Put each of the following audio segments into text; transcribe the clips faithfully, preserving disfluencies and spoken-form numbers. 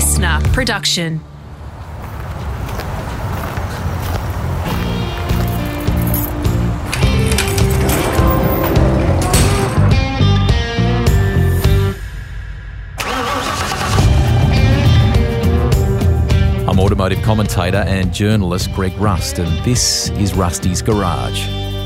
listener production. I'm automotive commentator and journalist Greg Rust, and this is Rusty's Garage.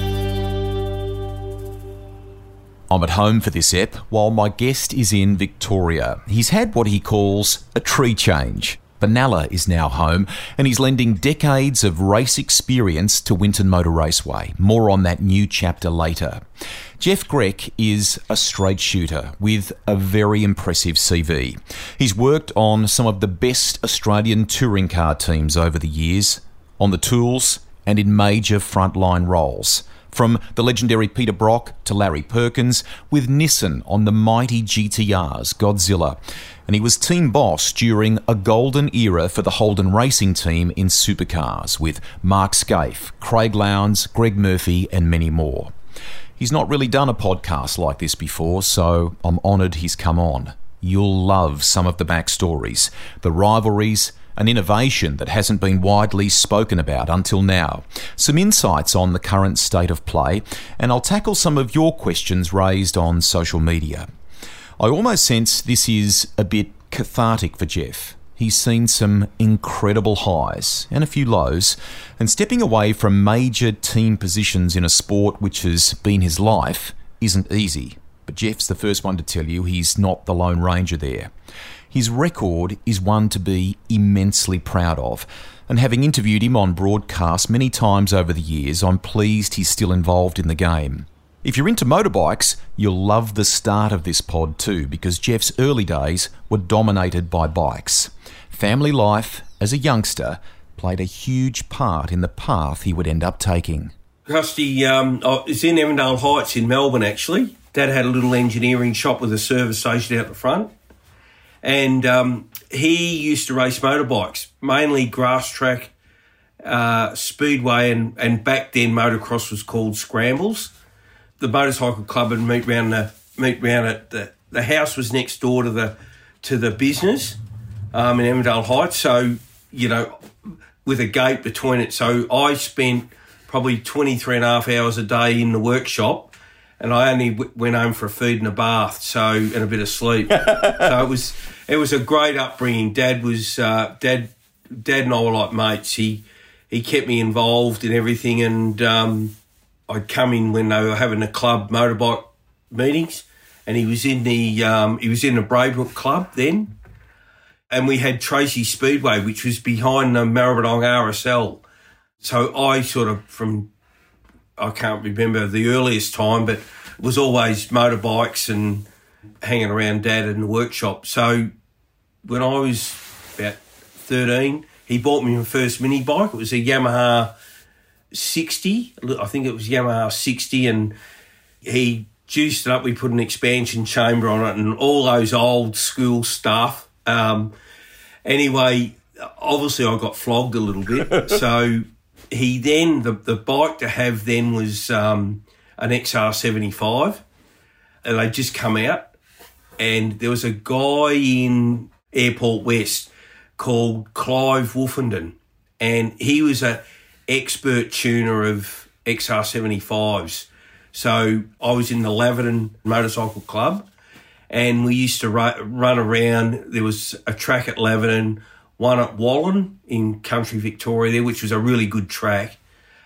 I'm at home for this ep while my guest is in Victoria. He's had what he calls a tree change. Benalla is now home and he's lending decades of race experience to Winton Motor Raceway. More on that new chapter later. Jeff Grech is a straight shooter with a very impressive C V. He's worked on some of the best Australian touring car teams over the years, on the tools and in major frontline roles. From the legendary Peter Brock to Larry Perkins, with Nissan on the mighty G T Rs, Godzilla. And he was team boss during a golden era for the Holden Racing team in supercars, with Mark Skaife, Craig Lowndes, Greg Murphy and many more. He's not really done a podcast like this before, so I'm honoured he's come on. You'll love some of the backstories, the rivalries, an innovation that hasn't been widely spoken about until now, some insights on the current state of play, and I'll tackle some of your questions raised on social media. I almost sense this is a bit cathartic for Jeff. He's seen some incredible highs and a few lows, and stepping away from major team positions in a sport which has been his life isn't easy. But Jeff's the first one to tell you he's not the Lone Ranger there. His record is one to be immensely proud of, and having interviewed him on broadcast many times over the years, I'm pleased he's still involved in the game. If you're into motorbikes, you'll love the start of this pod too, because Jeff's early days were dominated by bikes. Family life as a youngster played a huge part in the path he would end up taking. Rusty, um, it's in Avondale Heights in Melbourne actually. Dad had a little engineering shop with a service station out the front. And um, he used to race motorbikes, mainly grass track, uh, speedway, and, and back then motocross was called scrambles. The motorcycle club would meet round the meet round at the the house was next door to the to the business um, in Avondale Heights. So you know, with a gate between it. So I spent probably twenty-three and a half hours a day in the workshop. And I only w- went home for a feed and a bath, so and a bit of sleep. So it was it was a great upbringing. Dad was uh, dad dad and I were like mates. He he kept me involved in everything, and um, I'd come in when they were having the club motorbike meetings, and he was in the um, he was in the Braybrook Club then, and we had Tracy Speedway, which was behind the Maribyrnong R S L. So I sort of from I can't remember the earliest time, but it was always motorbikes and hanging around Dad in the workshop. So when I was about thirteen, he bought me my first mini bike. It was a Yamaha sixty. I think it was Yamaha sixty, and he juiced it up. We put an expansion chamber on it and all those old school stuff. Um, anyway, obviously I got flogged a little bit. So he then, the, the bike to have then was um, an X R seventy-five, and they'd just come out, and there was a guy in Airport West called Clive Wolfenden, and he was an expert tuner of X R seventy-fives. So I was in the Laverton Motorcycle Club, and we used to ru- run around. There was a track at Laverton, one at Wallen in country Victoria there, which was a really good track.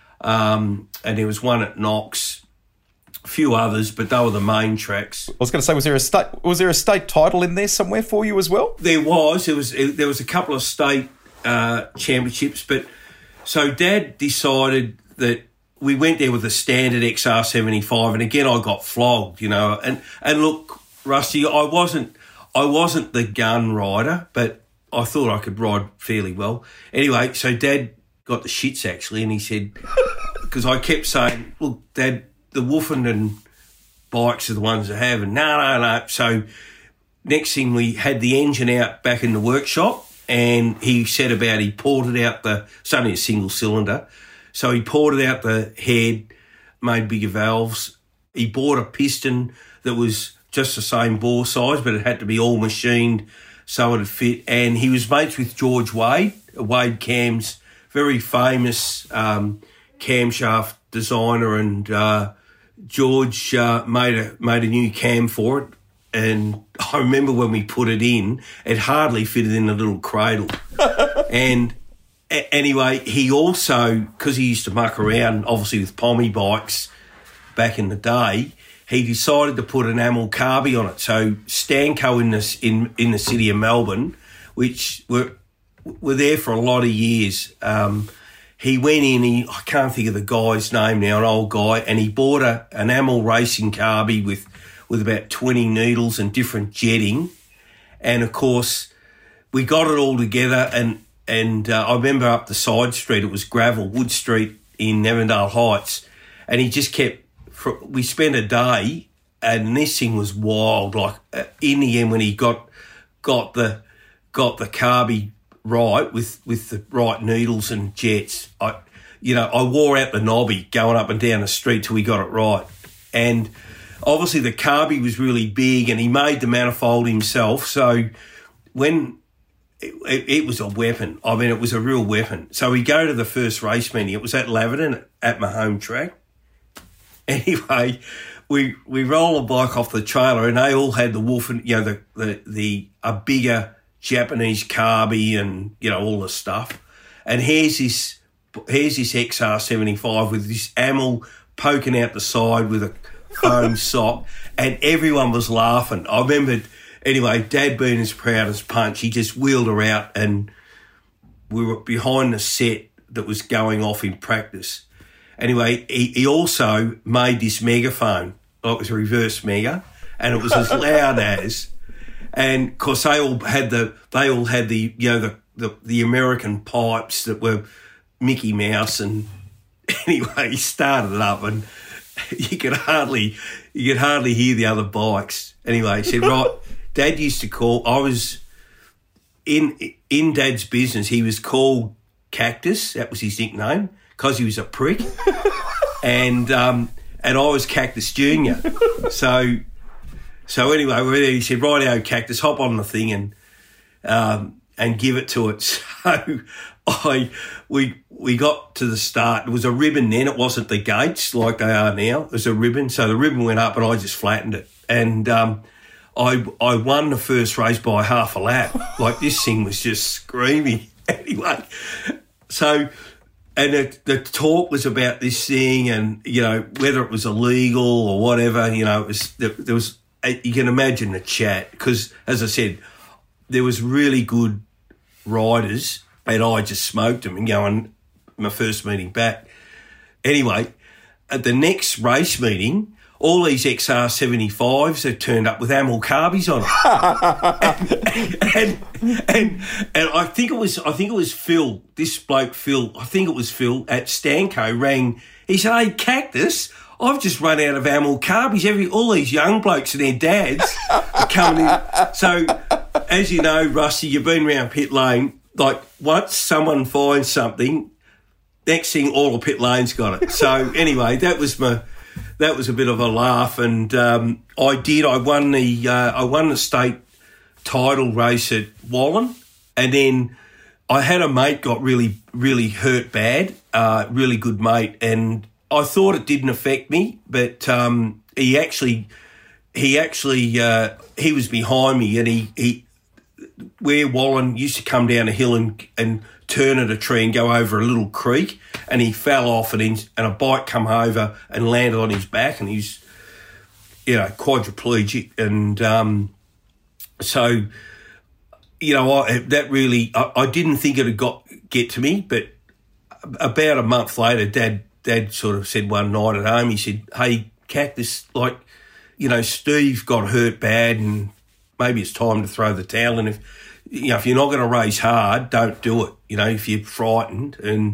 Um, and there was one at Knox, a few others, but they were the main tracks. I was going to say, was there a state was there a state title in there somewhere for you as well? There was. There was there was a couple of state uh, championships, but so Dad decided that we went there with a standard X R seventy-five, and again I got flogged, you know. And and look, Rusty, I wasn't I wasn't the gun rider, but I thought I could ride fairly well. Anyway, so Dad got the shits actually, and he said, because I kept saying, look, Dad, the Wolfenden bikes are the ones that have, and no, no, no. So next thing, we had the engine out back in the workshop, and he said about he ported out the, it's only a single cylinder, so he ported out the head, made bigger valves. He bought a piston that was just the same bore size, but it had to be all machined so it'd fit. And he was mates with George Wade, Wade Cams, very famous um, camshaft designer, and uh, George uh, made a made a new cam for it. And I remember when we put it in, it hardly fitted in a little cradle. and a- anyway, he also, because he used to muck around, obviously with Pommy bikes back in the day, he decided to put an Amel carby on it. So Stanco in the, in, in the city of Melbourne, which were were there for a lot of years, um, he went in, he, I can't think of the guy's name now, an old guy, and he bought a, an Amel racing carby with with about twenty needles and different jetting. And, of course, we got it all together, and, and uh, I remember up the side street, it was gravel, Wood Street in Avondale Heights, and he just kept, we spent a day, and this thing was wild. Like, uh, in the end, when he got got the got the carby right with, with the right needles and jets, I, you know, I wore out the knobby going up and down the street till we got it right. And obviously, the carby was really big, and he made the manifold himself. So when it, it, it was a weapon, I mean, it was a real weapon. So we go to the first race meeting. It was at Laverton at my home track. Anyway, we we roll a bike off the trailer, and they all had the wolf, and you know, the the the a bigger Japanese carby, and you know, all the stuff. And here's this here's this X R seventy-five with this Amel poking out the side with a foam sock, and everyone was laughing. I remember, anyway, Dad being as proud as punch, he just wheeled her out, and we were behind the set that was going off in practice. Anyway, he, he also made this megaphone, like it was a reverse mega, and it was as loud as, and of course they all had the they all had the you know the the, the American pipes that were Mickey Mouse, and anyway, he started it up, and you could hardly you could hardly hear the other bikes. Anyway, he said, right, Dad used to call, I was in in Dad's business, he was called Cactus, that was his nickname, because he was a prick. and um, and I was Cactus Junior. So so anyway, he said, righto, Cactus, hop on the thing and um, and give it to it. So I we we got to the start. It was a ribbon then. It wasn't the gates like they are now. It was a ribbon. So the ribbon went up and I just flattened it. And um, I I won the first race by half a lap. Like, this thing was just screaming. Anyway, so, and it, the talk was about this thing and, you know, whether it was illegal or whatever, you know, it was, there, there was, you can imagine the chat because, as I said, there was really good riders and I just smoked them and going, my first meeting back. Anyway, at the next race meeting, all these X R seventy-fives have turned up with Amel carbies on them. and, and, and and I think it was I think it was Phil, this bloke Phil, I think it was Phil at Stanco rang. He said, hey, Cactus, I've just run out of Amel carbies. Every all these young blokes and their dads are coming in. So, as you know, Rusty, you've been around pit lane. Like, once someone finds something, next thing all the pit lane's got it. So anyway, that was my that was a bit of a laugh, and um, I did. I won the uh, I won the state title race at Wallen, and then I had a mate got really really hurt bad, uh, really good mate, and I thought it didn't affect me, but um, he actually he actually uh, he was behind me, and he he where Wallen used to come down a hill and and turn at a tree and go over a little creek, and he fell off and, in, and a bike come over and landed on his back, and he's, you know, quadriplegic. And um, so, you know, I, that really, I, I didn't think it had got get to me, but about a month later, Dad, Dad sort of said one night at home, he said, hey, Cactus, like, you know, Steve got hurt bad and maybe it's time to throw the towel in. If, you know, if you're not going to race hard, don't do it, you know, if you're frightened. And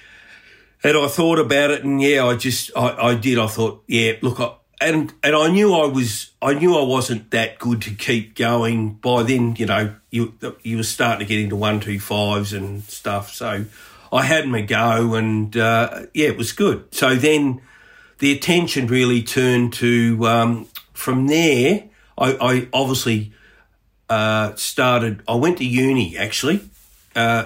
and I thought about it, and, yeah, I just, I, I did. I thought, yeah, look, I, and and I knew I was, I knew I wasn't that good to keep going. By then, you know, you you were starting to get into one, two, fives and stuff. So I had my go, and, uh, yeah, it was good. So then the attention really turned to, um, from there, I, I obviously... uh, started, I went to uni actually. Uh,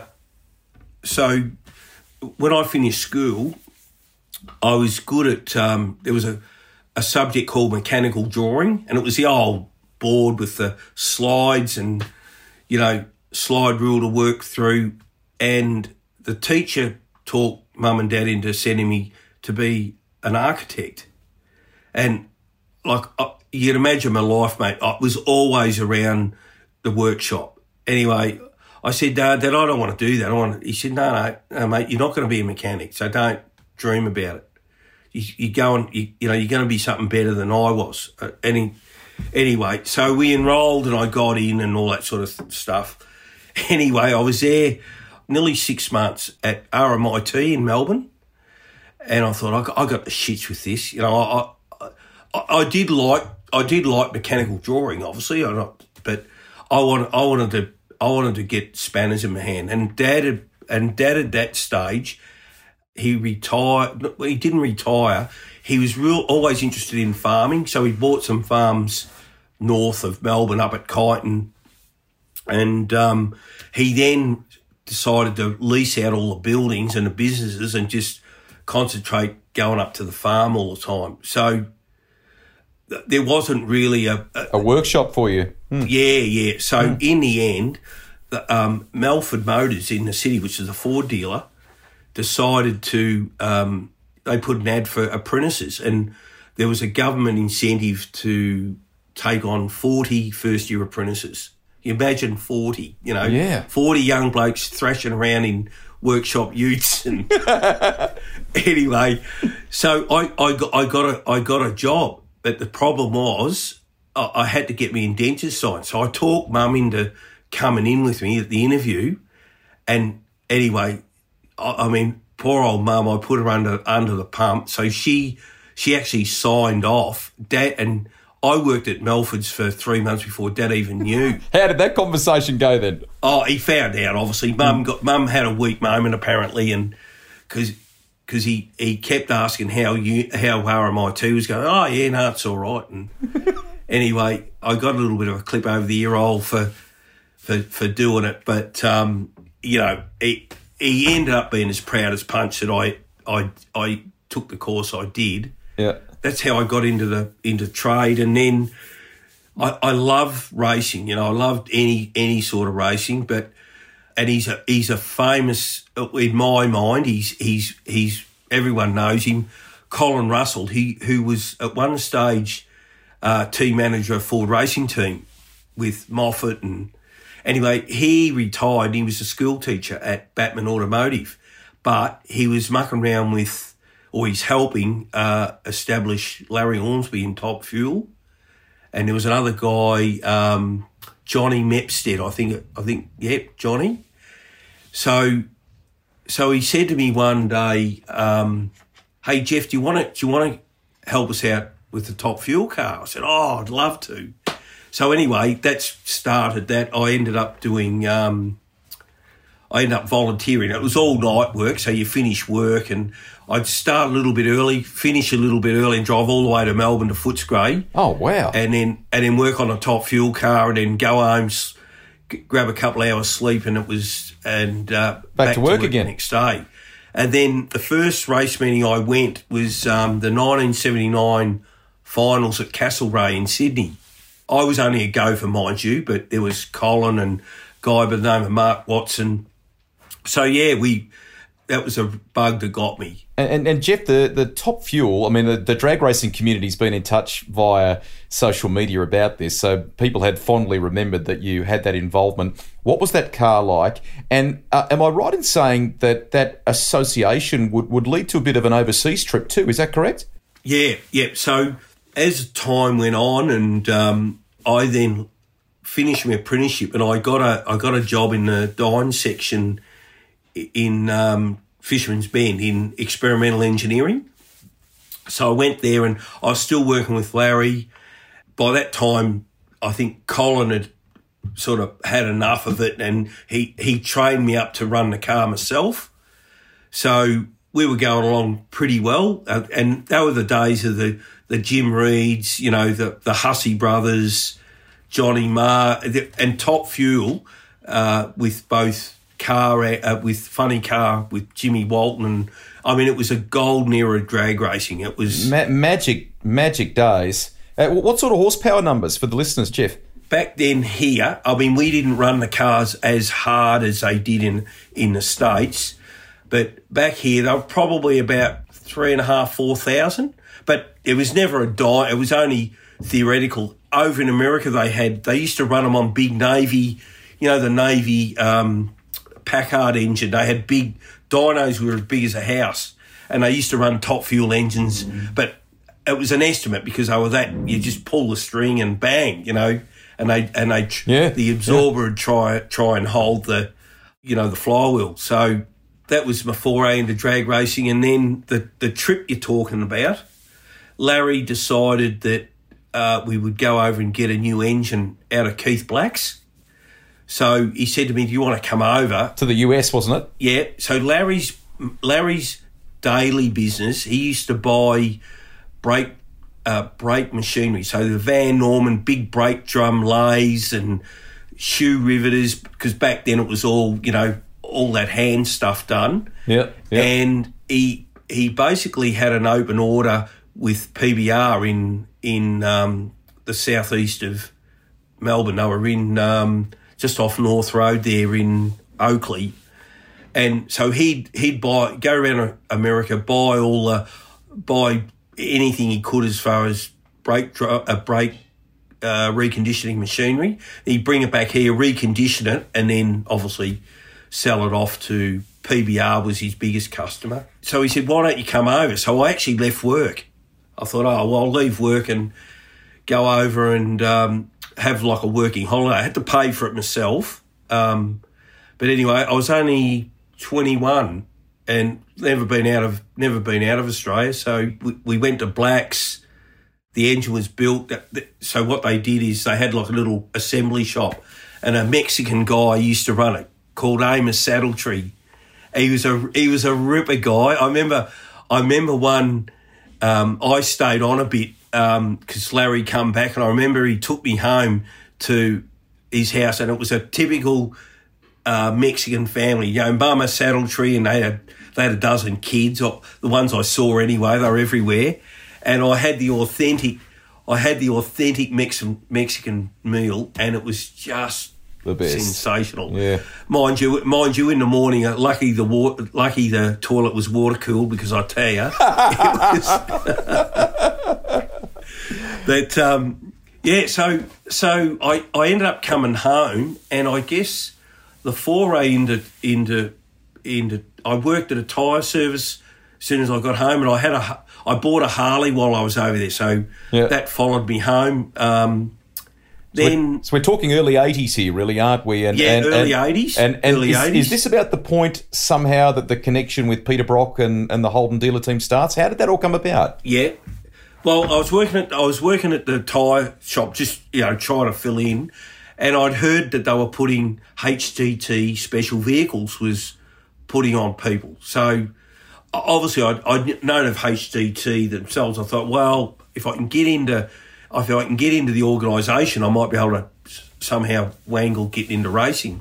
so when I finished school, I was good at, um, there was a, a subject called mechanical drawing, and it was the old board with the slides and, you know, slide rule to work through. And the teacher talked mum and dad into sending me to be an architect. And like, you can imagine my life, mate, I was always around the workshop. Anyway, I said, Dad, Dad, I don't want to do that. I want to, he said, no, no, no, mate, you're not going to be a mechanic, so don't dream about it. You, you go and, you, you know, you're going to be something better than I was. Uh, any, anyway, so we enrolled and I got in and all that sort of th- stuff. Anyway, I was there nearly six months at R M I T in Melbourne, and I thought, I got, I got the shits with this. You know, I, I, I did like, I did like mechanical drawing, obviously, I not, but I wanted, I wanted to, I wanted to get spanners in my hand. And Dad, had, and Dad at that stage, he retired. He didn't retire. He was real, always interested in farming, so he bought some farms north of Melbourne, up at Kyneton, and um, he then decided to lease out all the buildings and the businesses and just concentrate going up to the farm all the time. So there wasn't really a... A, a workshop for you. Hmm. Yeah, yeah. So hmm. in the end, the, um, Melford Motors in the city, which is a Ford dealer, decided to... Um, they put an ad for apprentices, and there was a government incentive to take on forty first-year apprentices. You imagine forty, you know, yeah. forty young blokes thrashing around in workshop utes. And anyway, so I, I, got, I, got a, I got a job, but the problem was I, I had to get me in dentist science. So I talked Mum into coming in with me at the interview. And anyway, I, I mean, poor old Mum, I put her under under the pump. So she she actually signed off. Dad, and I worked at Melford's for three months before Dad even knew. How did that conversation go then? Oh, he found out, obviously. Mum got Mum had a weak moment, apparently, and because because he, he kept asking how you how R M I T was going. Oh, yeah, no, it's all right. And anyway, I got a little bit of a clip over the ear hole for for for doing it, but um, you know, he he ended up being as proud as punch that I I I took the course I did. Yeah. That's how I got into the into trade, and then I, I love racing. You know, I loved any any sort of racing. But and he's a he's a famous in my mind. He's he's he's everyone knows him. Colin Russell, he who was at one stage uh, team manager of Ford Racing Team with Moffat, and anyway, he retired. He was a school teacher at Batman Automotive, but he was mucking around with. Or he's helping uh, establish Larry Ormsby in Top Fuel, and there was another guy, um, Johnny Mepstead, I think. I think, yep, Johnny. So, so he said to me one day, um, "Hey Jeff, do you want to do you want to help us out with the Top Fuel car?" I said, "Oh, I'd love to." So anyway, that's started that. I ended up doing. Um, I ended up volunteering. It was all night work, so you finish work and I'd start a little bit early, finish a little bit early and drive all the way to Melbourne to Footscray. Oh, wow. And then and then work on a Top Fuel car and then go home, s- grab a couple of hours sleep and it was... and uh, back, back to work, to work again. The next day. And then the first race meeting I went was um, the nineteen seventy-nine finals at Castlereagh in Sydney. I was only a gopher, mind you, but there was Colin and a guy by the name of Mark Watson. So, yeah, we that was a bug that got me. And, and, and Jeff, the, the Top Fuel, I mean, the, the drag racing community's been in touch via social media about this, so people had fondly remembered that you had that involvement. What was that car like? And uh, am I right in saying that that association would, would lead to a bit of an overseas trip too? Is that correct? Yeah, yeah. So as time went on and um, I then finished my apprenticeship and I got a I got a job in the Dyne section in um, Fisherman's Bend in experimental engineering. So I went there and I was still working with Larry. By that time, I think Colin had sort of had enough of it and he, he trained me up to run the car myself. So we were going along pretty well. Uh, and they were the days of the, the Jim Reeds, you know, the, the Hussey brothers, Johnny Marr, and Top Fuel uh, with both car, uh, with Funny Car, with Jimmy Walton. And I mean, it was a golden era of drag racing. It was Ma- magic, magic days. Uh, what sort of horsepower numbers for the listeners, Jeff? Back then here, I mean, we didn't run the cars as hard as they did in, in the States. But back here, they were probably about three and a half, four thousand. But it was never a die. It was only theoretical. Over in America, they had they used to run them on big Navy, you know, the Navy um, Packard engine. They had big dynos were as big as a house, and they used to run Top Fuel engines. Mm. But it was an estimate because they were that you just pull the string and bang, you know, and they and they yeah, the absorber yeah. would try try and hold the, you know, the flywheel. So that was my foray into drag racing, and then the the trip you're talking about, Larry decided that uh, we would go over and get a new engine out of Keith Black's. So he said to me, "Do you want to come over to the U S?" Wasn't it? Yeah. So Larry's Larry's daily business, he used to buy brake uh, brake machinery. So the Van Norman big brake drum lathes and shoe riveters, because back then it was all, you know, all that hand stuff done. Yeah. yeah. And he he basically had an open order with P B R in in um, the southeast of Melbourne. They were in um, just off North Road there in Oakley, and so he'd he'd buy go around America, buy all uh, buy anything he could as far as brake a uh, brake uh, reconditioning machinery. He'd bring it back here, recondition it, and then obviously sell it off to P B R. Was his biggest customer. So he said, "Why don't you come over?" So I actually left work. I thought, oh, well, I'll leave work and go over and um, have like a working holiday. I had to pay for it myself. Um, but anyway, I was only twenty-one and never been out of never been out of Australia. So we, we went to Black's. The engine was built. So what they did is they had like a little assembly shop, and a Mexican guy used to run it called Amos Saddletree. He was a he was a ripper guy. I remember I remember one. Um, I stayed on a bit because um, Larry come back, and I remember he took me home to his house, and it was a typical uh, Mexican family. You know, Mama Saddletree, and they had they had a dozen kids. The ones I saw anyway, they were everywhere, and I had the authentic, I had the authentic Mexican Mexican meal, and it was just the best. Sensational. Yeah, mind you, mind you, in the morning, uh, lucky the water, lucky the toilet was water cooled, because I tell you, it was. But um, yeah, so so I, I ended up coming home, and I guess the foray into into into I worked at a tyre service as soon as I got home, and I had a I bought a Harley while I was over there, so yeah. that followed me home. Um, So then, we're, so we're talking early eighties here, really, aren't we? And, yeah, and, early and, eighties. And, and early is, eighties. is this about the point somehow that the connection with Peter Brock and, and the Holden dealer team starts? How did that all come about? Yeah. Well, I was working at I was working at the tyre shop, just, you know, trying to fill in, and I'd heard that they were putting H D T Special Vehicles was putting on people. So obviously I'd, I'd known of H D T themselves. I thought, well, if I can get into if I can get into the organisation, I might be able to somehow wangle getting into racing.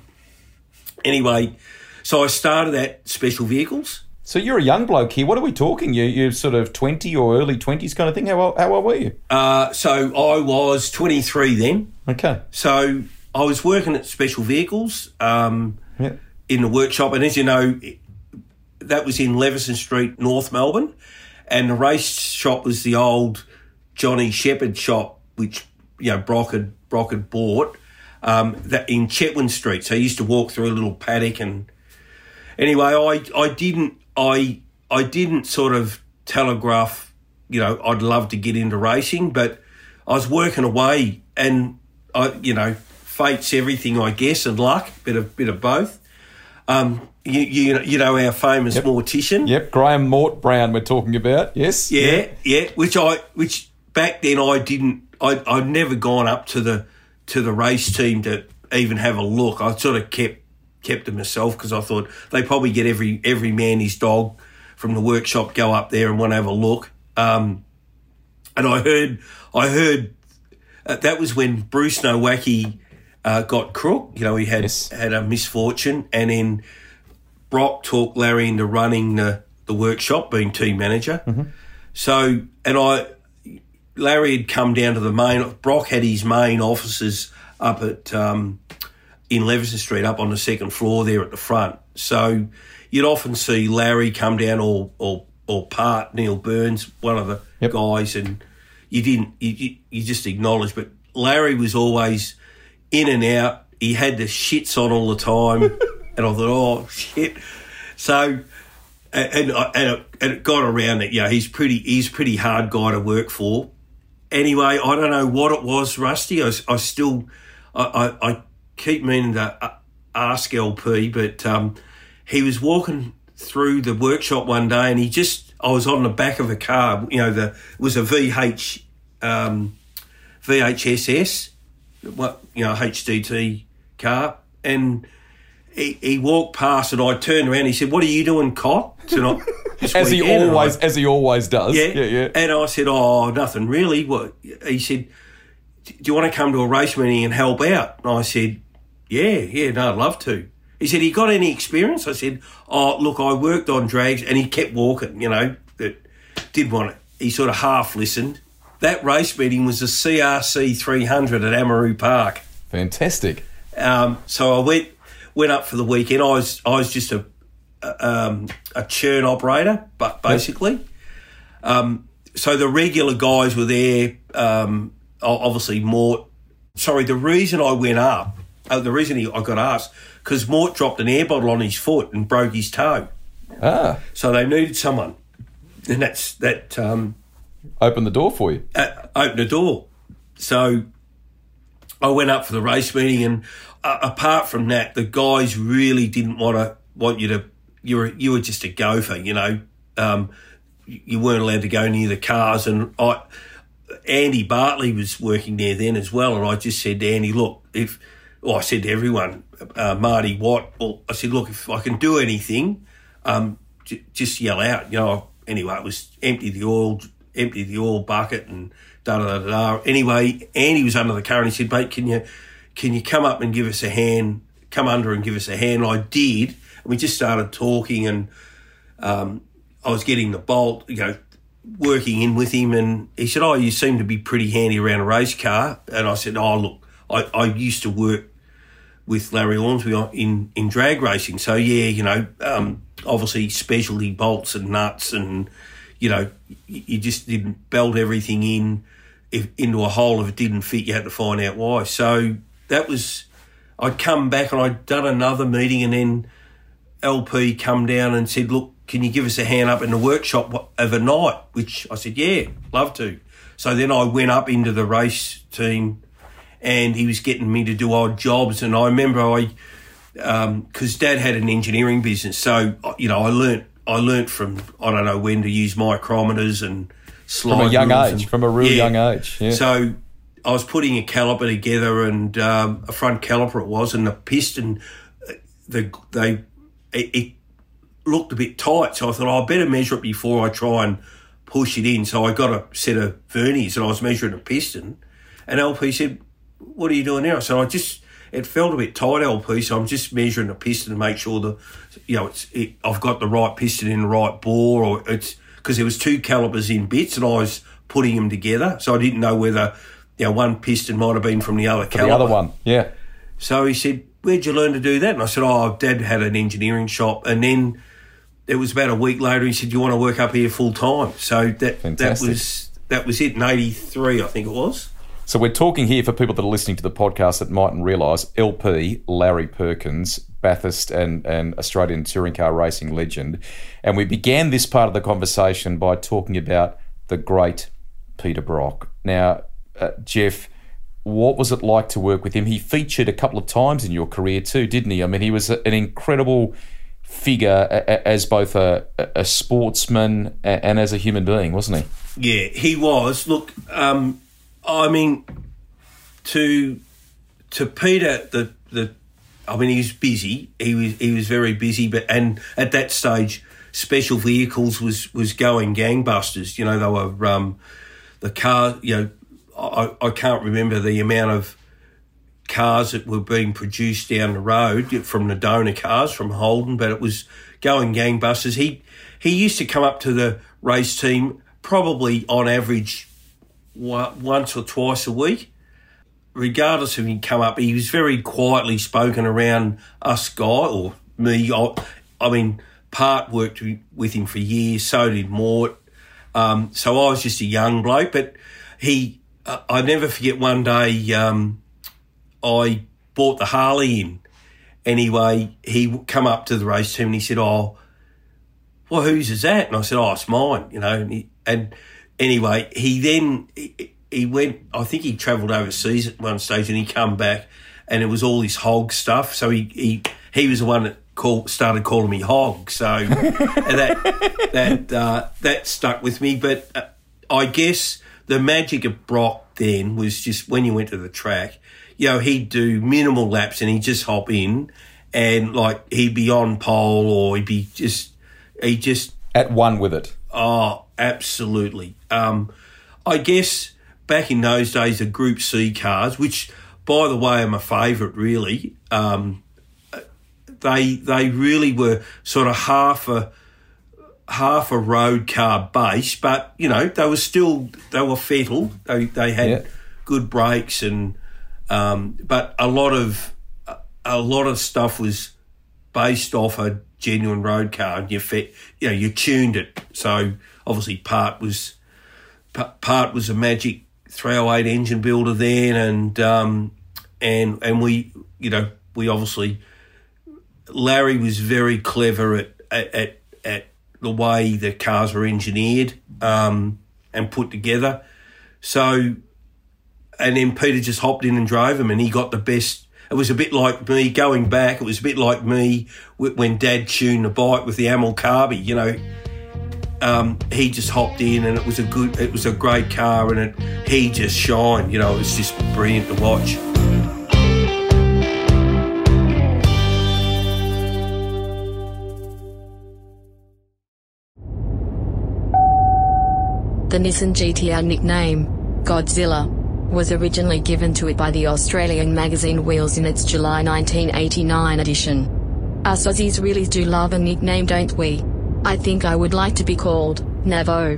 Anyway, so I started at Special Vehicles. So you're a young bloke here. What are we talking? You you're sort of twenty or early twenties kind of thing. How old, how old were you? Uh, so I was twenty-three then. Okay. So I was working at Special Vehicles um, yeah. in the workshop, and as you know, that was in Leveson Street, North Melbourne, and the race shop was the old Johnny Shepherd shop, which, you know, Brock had, Brock had bought um, that in Chetwynd Street. So I used to walk through a little paddock, and anyway, I I didn't I I didn't sort of telegraph, you know, I'd love to get into racing, but I was working away, and I you know, fate's everything, I guess, and luck, bit of bit of both. Um, you you you know our famous yep. mortician. Yep, Graham Mort Brown we're talking about. Yes. Yeah, yeah, yeah. Which I which back then I didn't. I I'd never gone up to the to the race team to even have a look. I sort of kept kept to myself, because I thought they probably get every every man his dog from the workshop go up there and want to have a look. Um, and I heard I heard uh, that was when Bruce Nowacki uh, got crook. You know, he had Yes. had a misfortune, and then Brock talked Larry into running the, the workshop, being team manager. Mm-hmm. So, and I, Larry had come down to the main. Brock had his main offices up at um, in Leveson Street, up on the second floor there at the front. So you'd often see Larry come down, or or or Part Neil Burns, one of the Yep. guys, and you didn't you, you, you just acknowledged. But Larry was always in and out. He had the shits on all the time, and I thought, oh shit. So. And and, and, it, and it got around that, yeah, he's pretty he's a pretty hard guy to work for. Anyway, I don't know what it was, Rusty. I, I still, I, I, I keep meaning to ask L P, but um, he was walking through the workshop one day, and he just, I was on the back of a car, you know, the it was a V H, um, V H S S, what you know, H D T car, and he, he walked past, and I turned around. He said, "What are you doing, Cot?" Tonight, As he always, as he always does. Yeah, yeah, yeah. And I said, "Oh, nothing really." What he said, "Do you want to come to a race meeting and help out?" And I said, "Yeah, yeah, no, I'd love to." He said, "You got any experience?" I said, "Oh, look, I worked on drags," and he kept walking. You know, that did want it. He sort of half listened. That race meeting was the C R C three hundred at Amaroo Park. Fantastic. Um, so I went went up for the weekend. I was I was just a um, a churn operator, but basically. Um, so the regular guys were there. Um, obviously, Mort. Sorry, the reason I went up, uh, the reason he, I got asked, because Mort dropped an air bottle on his foot and broke his toe. Ah, So they needed someone, and that's that. Um, open the door for you. uh, opened the door. So I went up for the race meeting, and uh, apart from that, the guys really didn't want to want you to. You were you were just a gopher, you know. Um, you weren't allowed to go near the cars, and I. Andy Bartley was working there then as well, and I just said to Andy, "Look, if." Well, I said to everyone, uh, Marty Watt. Well, I said, "Look, if I can do anything, um, j- just yell out." You know. Anyway, it was empty the oil, empty the oil bucket, and da da da da. Anyway, Andy was under the car, and he said, "Mate, can you can you come up and give us a hand? Come under and give us a hand." And I did. And we just started talking, and um, I was getting the bolt, you know, working in with him, and he said, "Oh, you seem to be pretty handy around a race car." And I said, "Oh, look, I, I used to work with Larry Ormsby in, in drag racing. So, yeah, you know, um, obviously specialty bolts and nuts, and, you know, you, you just didn't belt everything in if, into a hole. If it didn't fit, you had to find out why." So that was, I'd come back and I'd done another meeting, and then L P come down and said, "Look, can you give us a hand up in the workshop overnight?" Which I said, "Yeah, love to." So then I went up into the race team, and he was getting me to do odd jobs. And I remember I, because um, Dad had an engineering business, so you know I learnt I learnt from I don't know when to use micrometers and slide From a young rules age, and, from a real yeah. young age. Yeah. So I was putting a caliper together, and um, a front caliper it was, and the piston, the they it, it looked a bit tight. So I thought, oh, I better measure it before I try and push it in. So I got a set of verniers, and I was measuring a piston, and L P said, "What are you doing now?" So I just, it felt a bit tight, L P, so I'm just measuring the piston to make sure the, you know, it's it, I've got the right piston in the right bore, or it's, because there was two calipers in bits, and I was putting them together, so I didn't know whether, you know, one piston might have been from the other caliper. The other one, yeah. So he said, "Where'd you learn to do that?" And I said, "Oh, Dad had an engineering shop." And then it was about a week later, he said, "You want to work up here full time?" So that Fantastic. that was that was it in eighty-three, I think it was. So we're talking here, for people that are listening to the podcast that mightn't realise, L P, Larry Perkins, Bathurst and, and Australian touring car racing legend. And we began this part of the conversation by talking about the great Peter Brock. Now, uh, Jeff, what was it like to work with him? He featured a couple of times in your career too, didn't he? I mean, he was an incredible figure as both a, a sportsman and as a human being, wasn't he? Yeah, he was. Look, um, I mean, to to Peter, the the, I mean, he was busy. He was he was very busy, but and at that stage, Special Vehicles was was going gangbusters. You know, they were um, the car. You know, I, I can't remember the amount of cars that were being produced down the road from the donor cars from Holden, but it was going gangbusters. He he used to come up to the race team probably on average once or twice a week. Regardless of he'd come up, he was very quietly spoken around us guy or me. I, I mean, Part worked with him for years, so did Mort. Um, so I was just a young bloke, but he, uh, I never forget one day um, I bought the Harley in. Anyway, he come up to the race team and he said, oh, well, whose is that? And I said, oh, it's mine, you know. And, he, and anyway, he then, he, he went, I think he travelled overseas at one stage and he come back and it was all this hog stuff. So he he, he was the one that call, started calling me Hog. So and that that uh, that stuck with me. But uh, I guess the magic of Brock then was just when you went to the track, you know, he'd do minimal laps and he'd just hop in and like he'd be on pole or he'd be just, he just... At one with it. Oh, absolutely. Um, I guess back in those days, the Group C cars, which, by the way, are my favourite, really, um, they they really were sort of half a half a road car base, but, you know, they were still, they were fettle. They, they had yeah. good brakes and... Um, but a lot of a lot of stuff was based off a genuine road car, and you fit, you know, you tuned it. So obviously, Part was Part was a Magic three oh eight engine builder then, and um, and and we, you know, we obviously Larry was very clever at at at the way the cars were engineered um, and put together. So. And then Peter just hopped in and drove him, and he got the best. It was a bit like me going back. It was a bit like me when Dad tuned the bike with the Amel Carby. You know, um, he just hopped in, and it was a good. It was a great car, and it he just shined. You know, it was just brilliant to watch. The Nissan G T R nickname, Godzilla, was originally given to it by the Australian magazine Wheels in its July nineteen eighty-nine edition. Us Aussies really do love a nickname, don't we? I think I would like to be called Navo.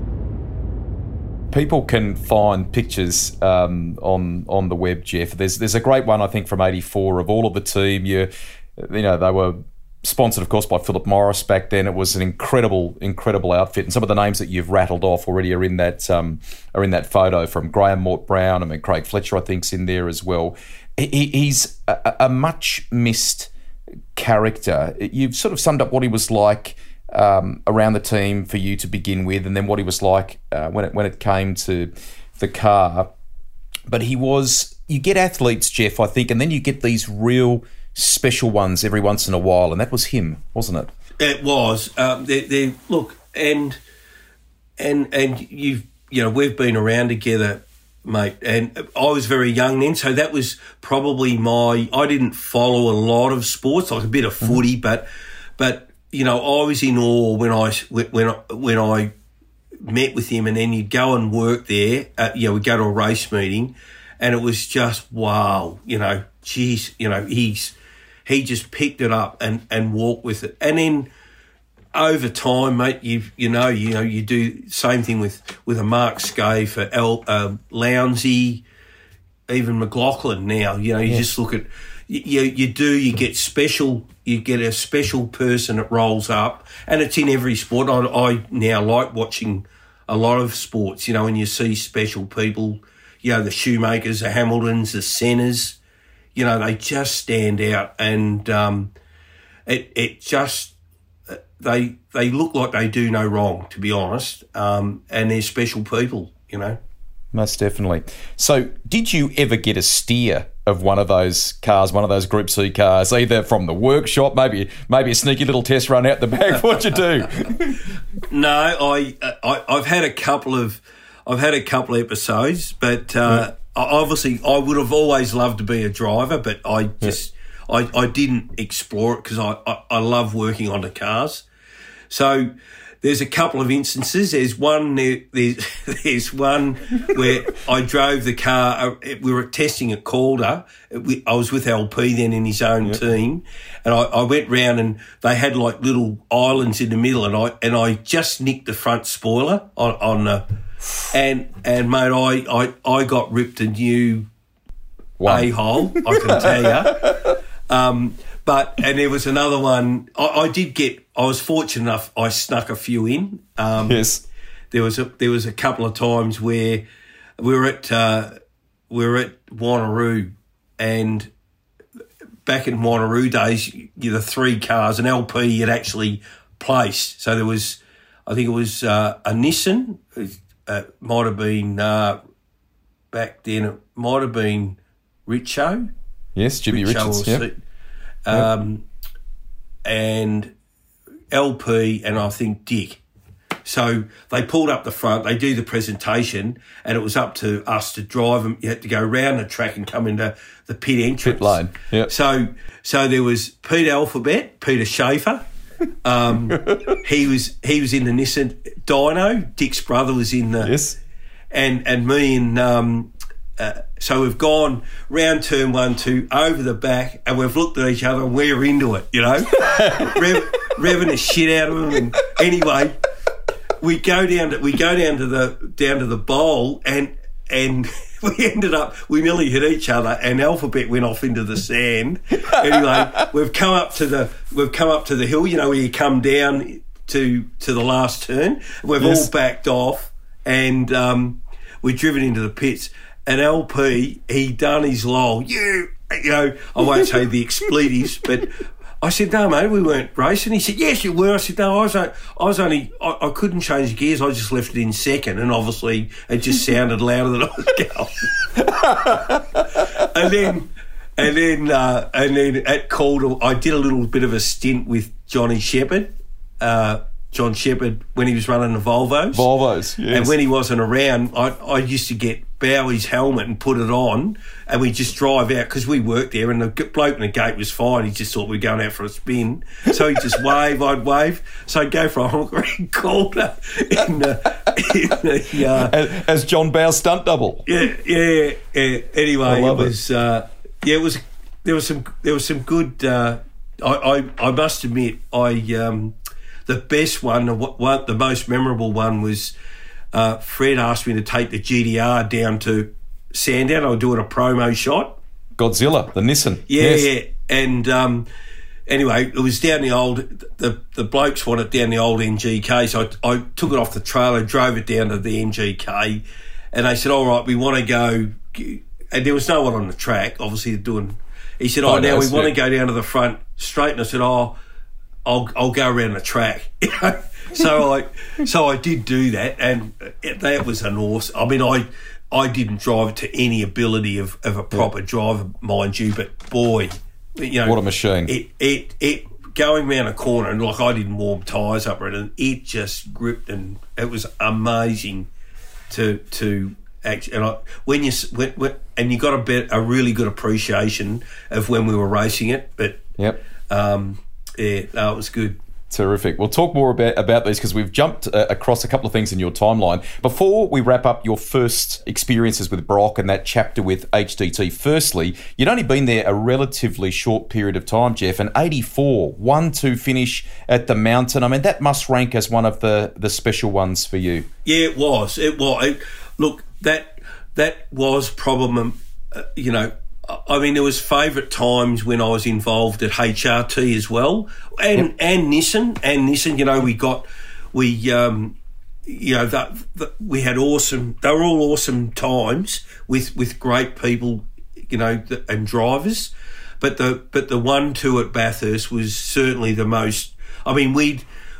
People can find pictures um, on on the web, Jeff. There's there's a great one, I think, from eighty-four of all of the team. You, you know, they were sponsored, of course, by Philip Morris back then. It was an incredible, incredible outfit, and some of the names that you've rattled off already are in that um, are in that photo from Graham Mort Brown. I mean, Craig Fletcher, I think's in there as well. He, he's a, a much missed character. You've sort of summed up what he was like um, around the team for you to begin with, and then what he was like uh, when it when it came to the car. But he was. You get athletes, Jeff, I think, and then you get these real special ones every once in a while, and that was him, wasn't it? It was. Um, they, they, look, and and and you've you know we've been around together, mate. And I was very young then, so that was probably my. I didn't follow a lot of sports, like a bit of footy, mm-hmm. but but you know I was in awe when I when I, when I met with him, and then you'd go and work there. At, you know, we'd go to a race meeting, and it was just wow. You know, geez, you know he's. He just picked it up and, and walked with it. And then over time, mate, you you know, you know, you do same thing with, with a Mark Skay for El, uh, Lounsey, even McLaughlin now. You know, you yeah. just look at, you, you do, you get special, you get a special person that rolls up, and it's in every sport. I, I now like watching a lot of sports, you know, and you see special people, you know, the Schumachers, the Hamiltons, the Senners. You know, they just stand out, and um, it it just they they look like they do no wrong, to be honest, um, and they're special people, you know. Most definitely. So, did you ever get a steer of one of those cars, one of those Group C cars, either from the workshop, maybe maybe a sneaky little test run out the back? What'd you do? No, I, I I've had a couple of I've had a couple of episodes, but. Uh, yeah. Obviously, I would have always loved to be a driver, but I just yeah. I, I didn't explore it because I, I, I love working on the cars. So there's a couple of instances. There's one there, there's, there's one where I drove the car. We were testing at Calder. I was with L P then in his own yep. team, and I, I went round and they had like little islands in the middle, and I and I just nicked the front spoiler on on the, and and mate, I I, I got ripped a new a hole. I can tell you. Um, But, and there was another one, I, I did get, I was fortunate enough, I snuck a few in. Um, yes. There was a, there was a couple of times where we were at, uh, we were at Wanneroo, and back in Wanneroo days, you know, the three cars, an L P had actually placed. So there was, I think it was, uh, a Nissan, it uh, might have been, uh, back then, it might have been Richo. Yes, Jimmy Richo Richards, or yeah. Um, and L P and I think Dick. So they pulled up the front, they do the presentation, and it was up to us to drive them. You had to go round the track and come into the pit entrance. Pit lane, yeah. So, so there was Peter Alphabet, Peter Schaefer. Um, he was he was in the Nissan Dino. Dick's brother was in the yes, and and me and. Um, Uh, so we've gone round turn one, two, over the back, and we've looked at each other and we're into it, you know, Rev, revving the shit out of them. And anyway, we go down to we go down to the down to the bowl, and and we ended up we nearly hit each other, and Alphabet went off into the sand. Anyway, we've come up to the we've come up to the hill, you know, where you come down to to the last turn. We've yes. all backed off, and um, we're driven into the pits. And L P, he done his loll. You, you know, I won't say the expletives, but I said, no, mate, we weren't racing. He said, yes, you were. I said, no, I was, I was only, I, I couldn't change gears. I just left it in second, and obviously it just sounded louder than I was going. and then, and then, uh, and then at Calder, I did a little bit of a stint with Johnny Shepherd, uh, John Shepherd, when he was running the Volvos. Volvos, yes. And when he wasn't around, I, I used to get Bowie's helmet and put it on, and we just drive out, because we worked there, and the bloke in the gate was fine. He just thought we were going out for a spin. So he'd just wave, I'd wave. So I'd go for a honker and Calder in the, in the uh, as, as John Bow's stunt double. Yeah, yeah, yeah. Anyway, it was it. Uh, yeah, it was there was some there was some good uh, I, I I must admit, I um the best one, the one the most memorable one was Uh, Fred asked me to take the G D R down to Sandown. I was doing a promo shot. Godzilla, the Nissan. Yeah, yes. yeah. And um, anyway, it was down the old, the, the blokes wanted down the old M G K, so I, I took it off the trailer, drove it down to the M G K, and they said, all right, we want to go, and there was no one on the track, obviously doing, he said, oh, oh now we want to go down to the front straight, and I said, oh, I'll, I'll go around the track, you know. So I, so I did do that, and that was an awesome. I mean, I, I didn't drive it to any ability of, of a proper yeah. driver, mind you, but boy, you know, what a machine! It, it, it going round a corner, and like I didn't warm tyres up, and it just gripped, and it was amazing to to actually. And I, when you when, when, and you got a bit a really good appreciation of when we were racing it, but yep, um, yeah, no, it was good. Terrific. We'll talk more about, about these because we've jumped uh, across a couple of things in your timeline. Before we wrap up your first experiences with Brock and that chapter with H D T, firstly, you'd only been there a relatively short period of time, Jeff, an eighty-four one two finish at the Mountain. I mean, that must rank as one of the, the special ones for you. Yeah, it was. It was. It, look, that that was probably, uh, you know, I mean, there was favourite times when I was involved at H R T as well, and yep. and Nissan and Nissan. You know, we got we um, you know that, that we had awesome. They were all awesome times with, with great people, you know, and drivers. But the but the one two at Bathurst was certainly the most. I mean, we'd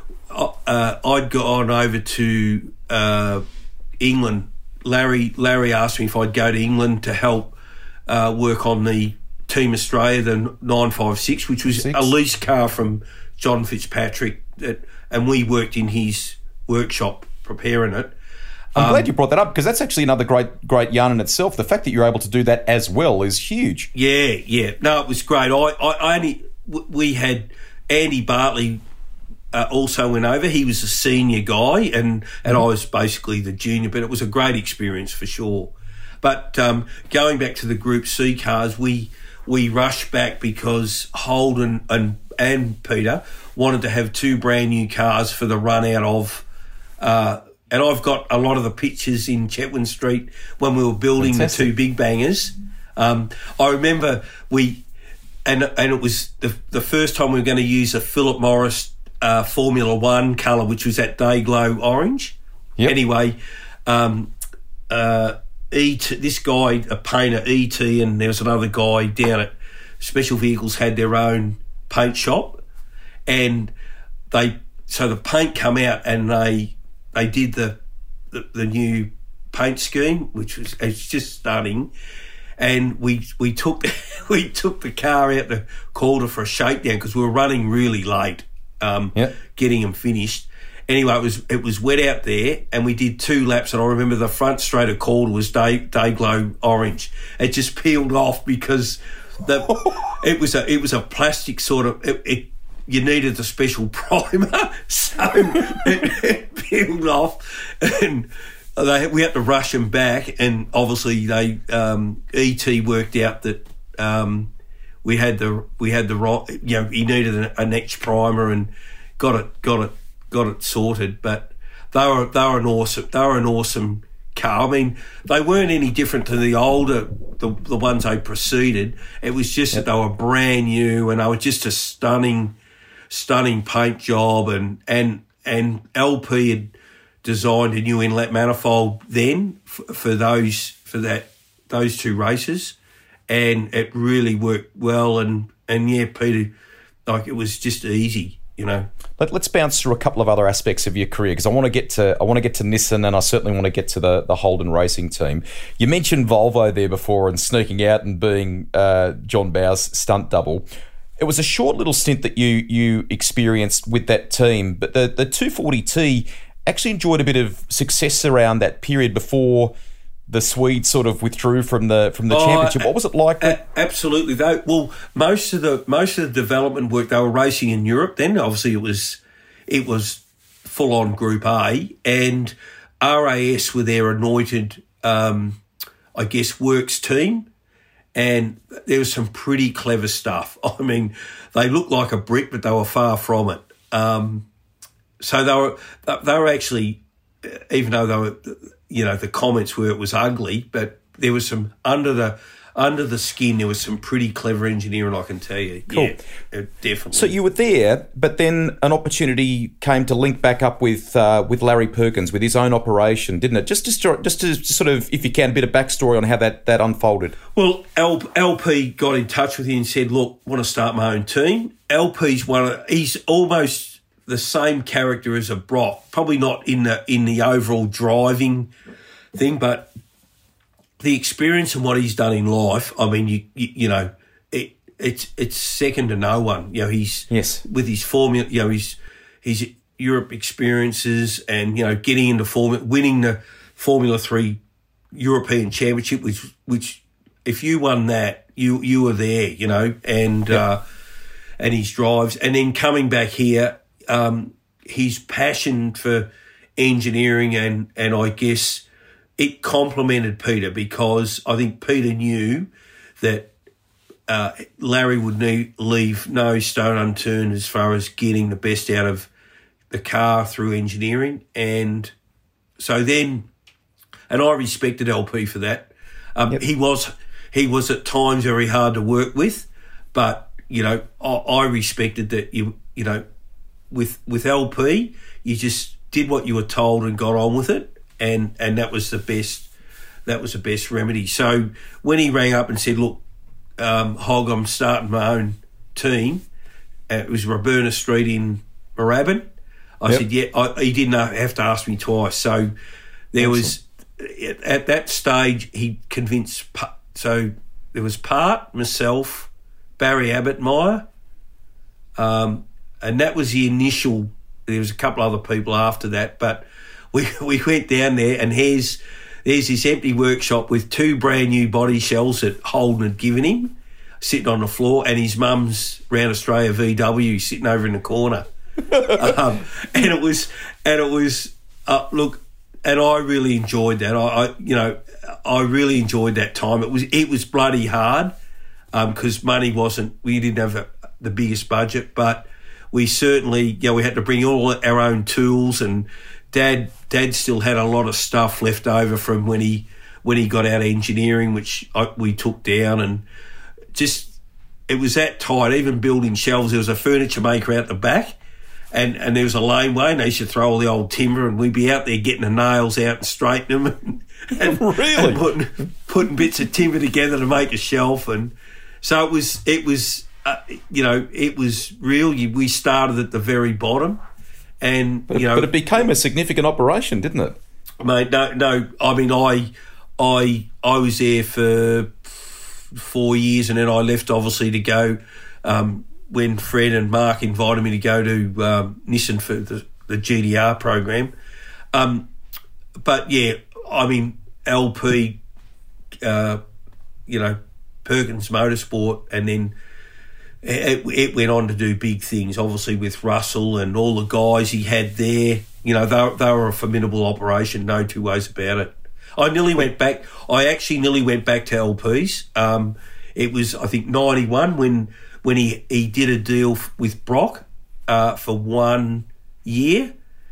uh, I'd gone over to uh, England. Larry Larry asked me if I'd go to England to help. Uh, work on the Team Australia, the nine five six, which was Six. a lease car from John Fitzpatrick, that, and we worked in his workshop preparing it. I'm um, glad you brought that up because that's actually another great great yarn in itself. The fact that you're able to do that as well is huge. Yeah, yeah. No, it was great. I, I, I only we had Andy Bartley uh, also went over. He was a senior guy, and, and I was basically the junior, but it was a great experience for sure. But um, going back to the Group C cars, we we rushed back because Holden and, and Peter wanted to have two brand new cars for the run out of, uh, and I've got a lot of the pictures in Chetwynd Street when we were building Fantastic. the two big bangers. Um, I remember we, and and it was the the first time we were going to use a Philip Morris uh, Formula One colour, which was that day glow orange. Yep. Anyway, um, uh, E T, this guy, a painter, E T, and there was another guy down at Special Vehicles had their own paint shop, and they so the paint come out and they they did the the, the new paint scheme, which was it's just stunning. And we we took we took the car out the Calder for a shakedown because we were running really late, um, yep. getting them finished. Anyway, it was it was wet out there, and we did two laps. And I remember the front straight of Calder was day day glow orange. It just peeled off because the it was a it was a plastic sort of it. it you needed a special primer, so it, it peeled off and. They, we had to rush them back, and obviously they um, E T worked out that um, we had the we had the right. You know, he needed an, an X primer and got it got it got it sorted. But they were they were an awesome they were an awesome car. I mean, they weren't any different to the older the the ones they preceded. It was just yep. that they were brand new and they were just a stunning stunning paint job, and and and L P had designed a new inlet manifold then for, for those for that those two races, and it really worked well. And and yeah, Peter, like it was just easy, you know. Let, let's bounce through a couple of other aspects of your career because I want to get to I want to get to Nissan, and I certainly want to get to the the Holden racing team. You mentioned Volvo there before and sneaking out and being uh, John Bow's stunt double. It was a short little stint that you you experienced with that team, but the the two forty T actually enjoyed a bit of success around that period before the Swedes sort of withdrew from the from the oh, championship. What was it like? A- absolutely, though. Well, most of the most of the development work they were racing in Europe. Then, obviously, it was it was full on Group A, and R A S were their anointed, um, I guess, works team, and there was some pretty clever stuff. I mean, they looked like a brick, but they were far from it. Um, So they were they were actually, even though they were, you know, the comments were it was ugly, but there was some under the under the skin. There was some pretty clever engineering, I can tell you. Cool, yeah, definitely. So you were there, but then an opportunity came to link back up with uh, with Larry Perkins with his own operation, didn't it? Just to just to sort of, if you can, a bit of backstory on how that, that unfolded. Well, L, LP got in touch with him and said, "Look, want to start my own team." L P's one of he's almost the same character as a Brock, probably not in the in the overall driving thing, but the experience and what he's done in life. I mean, you you, you know, it it's it's second to no one. You know, he's yes with his formula. You know, his his Europe experiences and you know getting into formula, winning the Formula Three European Championship, which which if you won that, you you were there. You know, and yeah. uh, and his drives, and then coming back here. Um, his passion for engineering and, and I guess it complemented Peter because I think Peter knew that uh, Larry would need, leave no stone unturned as far as getting the best out of the car through engineering. And so then, and I respected L P for that. Um, yep. He was he was at times very hard to work with, but, you know, I, I respected that, you you know, With with L P, you just did what you were told and got on with it, and, and that was the best. That was the best remedy. So when he rang up and said, "Look, um, Hog, I'm starting my own team," uh, it was Roberna Street in Moorabbin. I yep. said, "Yeah." I, he didn't have to ask me twice. So there awesome. was at that stage he convinced. So there was Part, myself, Barry Abbott, Meyer. Um, And that was the initial. There was a couple other people after that, but we we went down there, and here's there's this empty workshop with two brand new body shells that Holden had given him, sitting on the floor, and his mum's Round Australia V W sitting over in the corner. um, and it was, and it was, uh, look, and I really enjoyed that. I, I, you know, I really enjoyed that time. It was, it was bloody hard because um, money wasn't. We didn't have a, the biggest budget, but we certainly, you know, we had to bring all our own tools, and Dad, Dad still had a lot of stuff left over from when he when he got out of engineering, which I, we took down, and just it was that tight. Even building shelves, there was a furniture maker out the back, and, and there was a laneway, and they used to throw all the old timber, and we'd be out there getting the nails out and straightening them, and, and, really? and putting, putting bits of timber together to make a shelf, and so it was it was. Uh, you know, it was real. We started at the very bottom, and but, you know, but it became a significant operation, didn't it? Mate, no, no. I mean, I, I, I was there for four years, and then I left, obviously, to go um, when Fred and Mark invited me to go to um, Nissan for the, the G D R program. Um, but yeah, I mean, L P, uh, you know, Perkins Motorsport, and then. It, it went on to do big things, obviously, with Russell and all the guys he had there. You know, they, they were a formidable operation, no two ways about it. I nearly went back. I actually nearly went back to L Ps. Um, it was, I think, ninety-one when when he, he did a deal with Brock uh, for one year,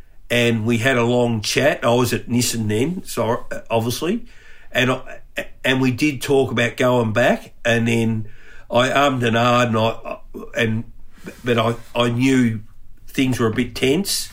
and we had a long chat. I was at Nissan then, so obviously, and and we did talk about going back, and then. I ummed and ahed, and I, and but I, I knew things were a bit tense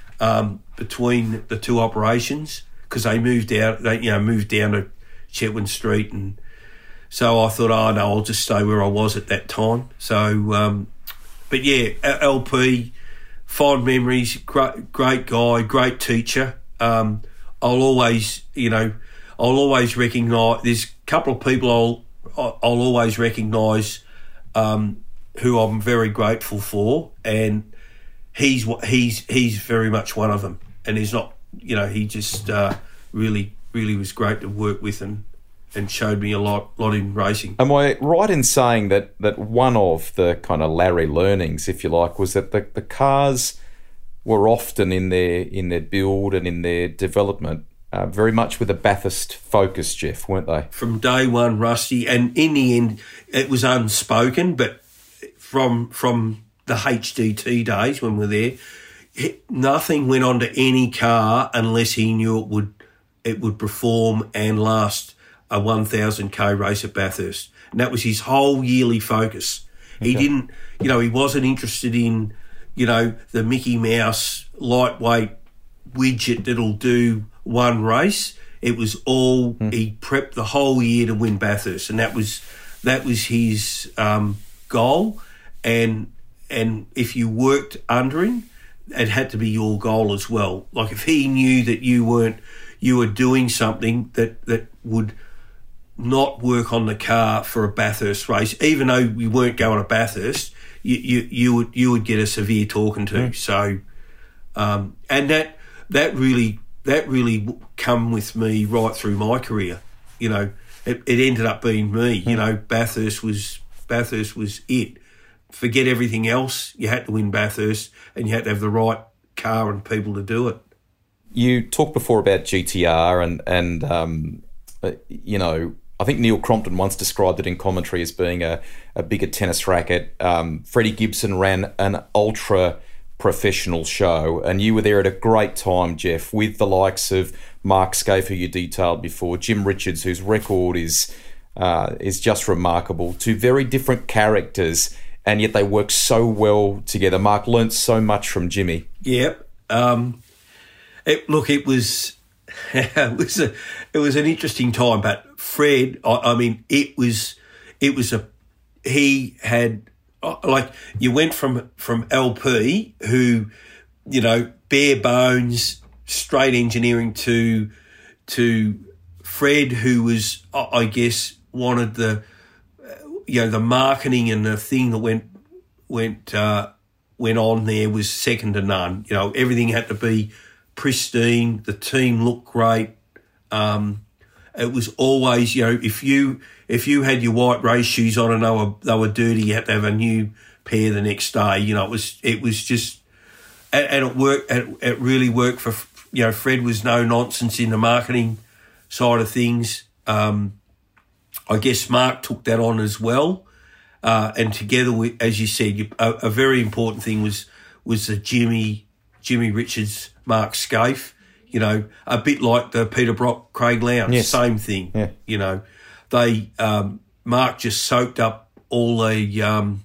um, between the two operations because they moved out, they you know moved down to Chetwynd Street, and so I thought, oh no, I'll just stay where I was at that time. So, um, but yeah, L P, fond memories, great, great guy, great teacher. Um, I'll always, you know, I'll always recognise. There's a couple of people I'll. I'll always recognise um, who I'm very grateful for, and he's he's he's very much one of them. And he's not, you know, he just uh, really really was great to work with, and, and showed me a lot lot in racing. Am I right in saying that that one of the kind of Larry learnings, if you like, was that the, the cars were often in their in their build and in their development. Uh, very much with a Bathurst focus, Jeff, weren't they? From day one, Rusty, and in the end, it was unspoken. But from from the H D T days when we were there, it, nothing went onto any car unless he knew it would it would perform and last a one thousand k race at Bathurst, and that was his whole yearly focus. Okay. He didn't, you know, he wasn't interested in, you know, the Mickey Mouse lightweight widget that'll do one race. It was all mm. he prepped the whole year to win Bathurst, and that was that was his um, goal. And and if you worked under him, it had to be your goal as well. Like if he knew that you weren't you were doing something that that would not work on the car for a Bathurst race, even though we weren't going to Bathurst, you you, you would you would get a severe talking to. Mm. So um, and that that really. That really come with me right through my career. You know, it, it ended up being me. You know, Bathurst was Bathurst was it. Forget everything else. You had to win Bathurst, and you had to have the right car and people to do it. You talked before about G T R, and and um, uh, you know, I think Neil Crompton once described it in commentary as being a, a bigger tennis racket. Um, Freddie Gibson ran an ultra. Professional show, and you were there at a great time, Jeff, with the likes of Mark Skaife, who you detailed before, Jim Richards, whose record is uh, is just remarkable. Two very different characters, and yet they work so well together. Mark learnt so much from Jimmy. Yep. Um, it, look, it was it was a it was an interesting time, but Fred, I, I mean, it was it was a he had. Like you went from from L P, who, you know, bare bones, straight engineering, to to Fred, who was, I guess, wanted the, you know, the marketing and the thing that went went uh, went on there was second to none. You know, everything had to be pristine. The team looked great. Um, it was always, you know, if you. If you had your white race shoes on and they were they were dirty, you had to have a new pair the next day. You know, it was it was just and, and it worked. It, it really worked for, you know, Fred was no nonsense in the marketing side of things. Um, I guess Mark took that on as well, uh, and together, with, as you said, you, a, a very important thing was was the Jimmy Jimmy Richards, Mark Scaife. You know, a bit like the Peter Brock, Craig Lowndes, yes. same thing. Yeah. You know, they um, Mark just soaked up all the um,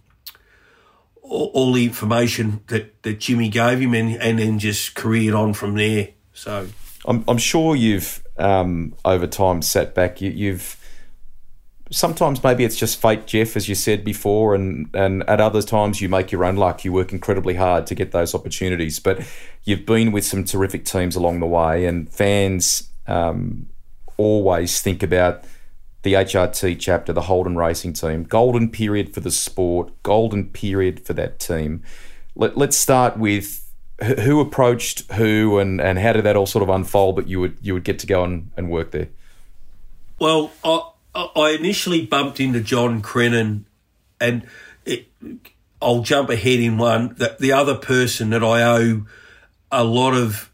all, all the information that, that Jimmy gave him, and, and then just careered on from there. So, I'm I'm sure you've um, over time sat back. You, you've sometimes maybe it's just fate, Jeff, as you said before, and, and at other times you make your own luck. You work incredibly hard to get those opportunities. But you've been with some terrific teams along the way, and fans um, always think about the H R T chapter, the Holden Racing team. Golden period for the sport, golden period for that team. Let, let's start with who approached who, and, and how did that all sort of unfold, but you would you would get to go and, and work there? Well, I... I initially bumped into John Crennan, and it, I'll jump ahead in one. The, the other person that I owe a lot of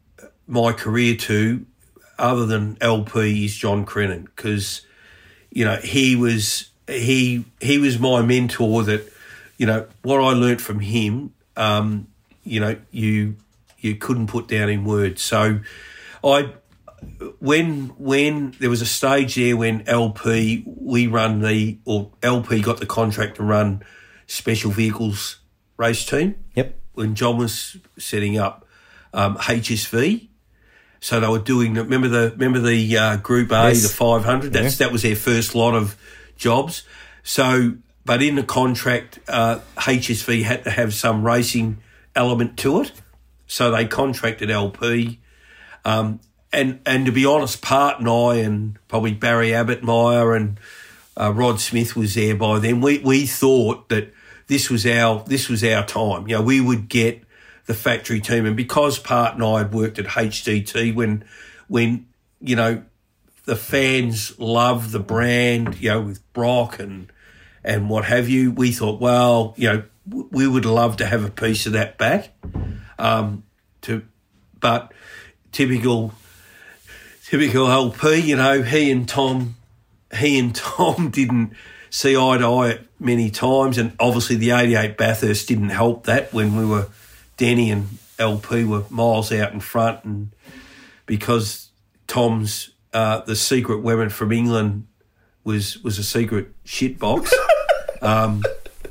my career to, other than L P, is John Crennan, because, you know, he was he he was my mentor. That, you know, what I learnt from him, um, you know, you you couldn't put down in words. So, I. When when there was a stage there when L P we run the or L P got the contract to run special vehicles race team. Yep. When John was setting up um, H S V, so they were doing. Remember the remember the uh, Group A, yes. the five hundred. That's yeah. That was their first lot of jobs. So, but in the contract, uh, H S V had to have some racing element to it, so they contracted L P. Um, And and to be honest, Part and I and probably Barry Abbottmeyer and uh, Rod Smith was there by then. We we thought that this was our this was our time. You know, we would get the factory team, and because Part and I had worked at H D T when when you know the fans loved the brand, you know, with Brock and and what have you, we thought, well, you know, we would love to have a piece of that back. Um, to but typical. Typical L P, you know, he and Tom, he and Tom didn't see eye to eye many times, and obviously the eighty-eight Bathurst didn't help that when we were, Denny and L P were miles out in front, and because Tom's uh, the secret weapon from England was was a secret shit box, um,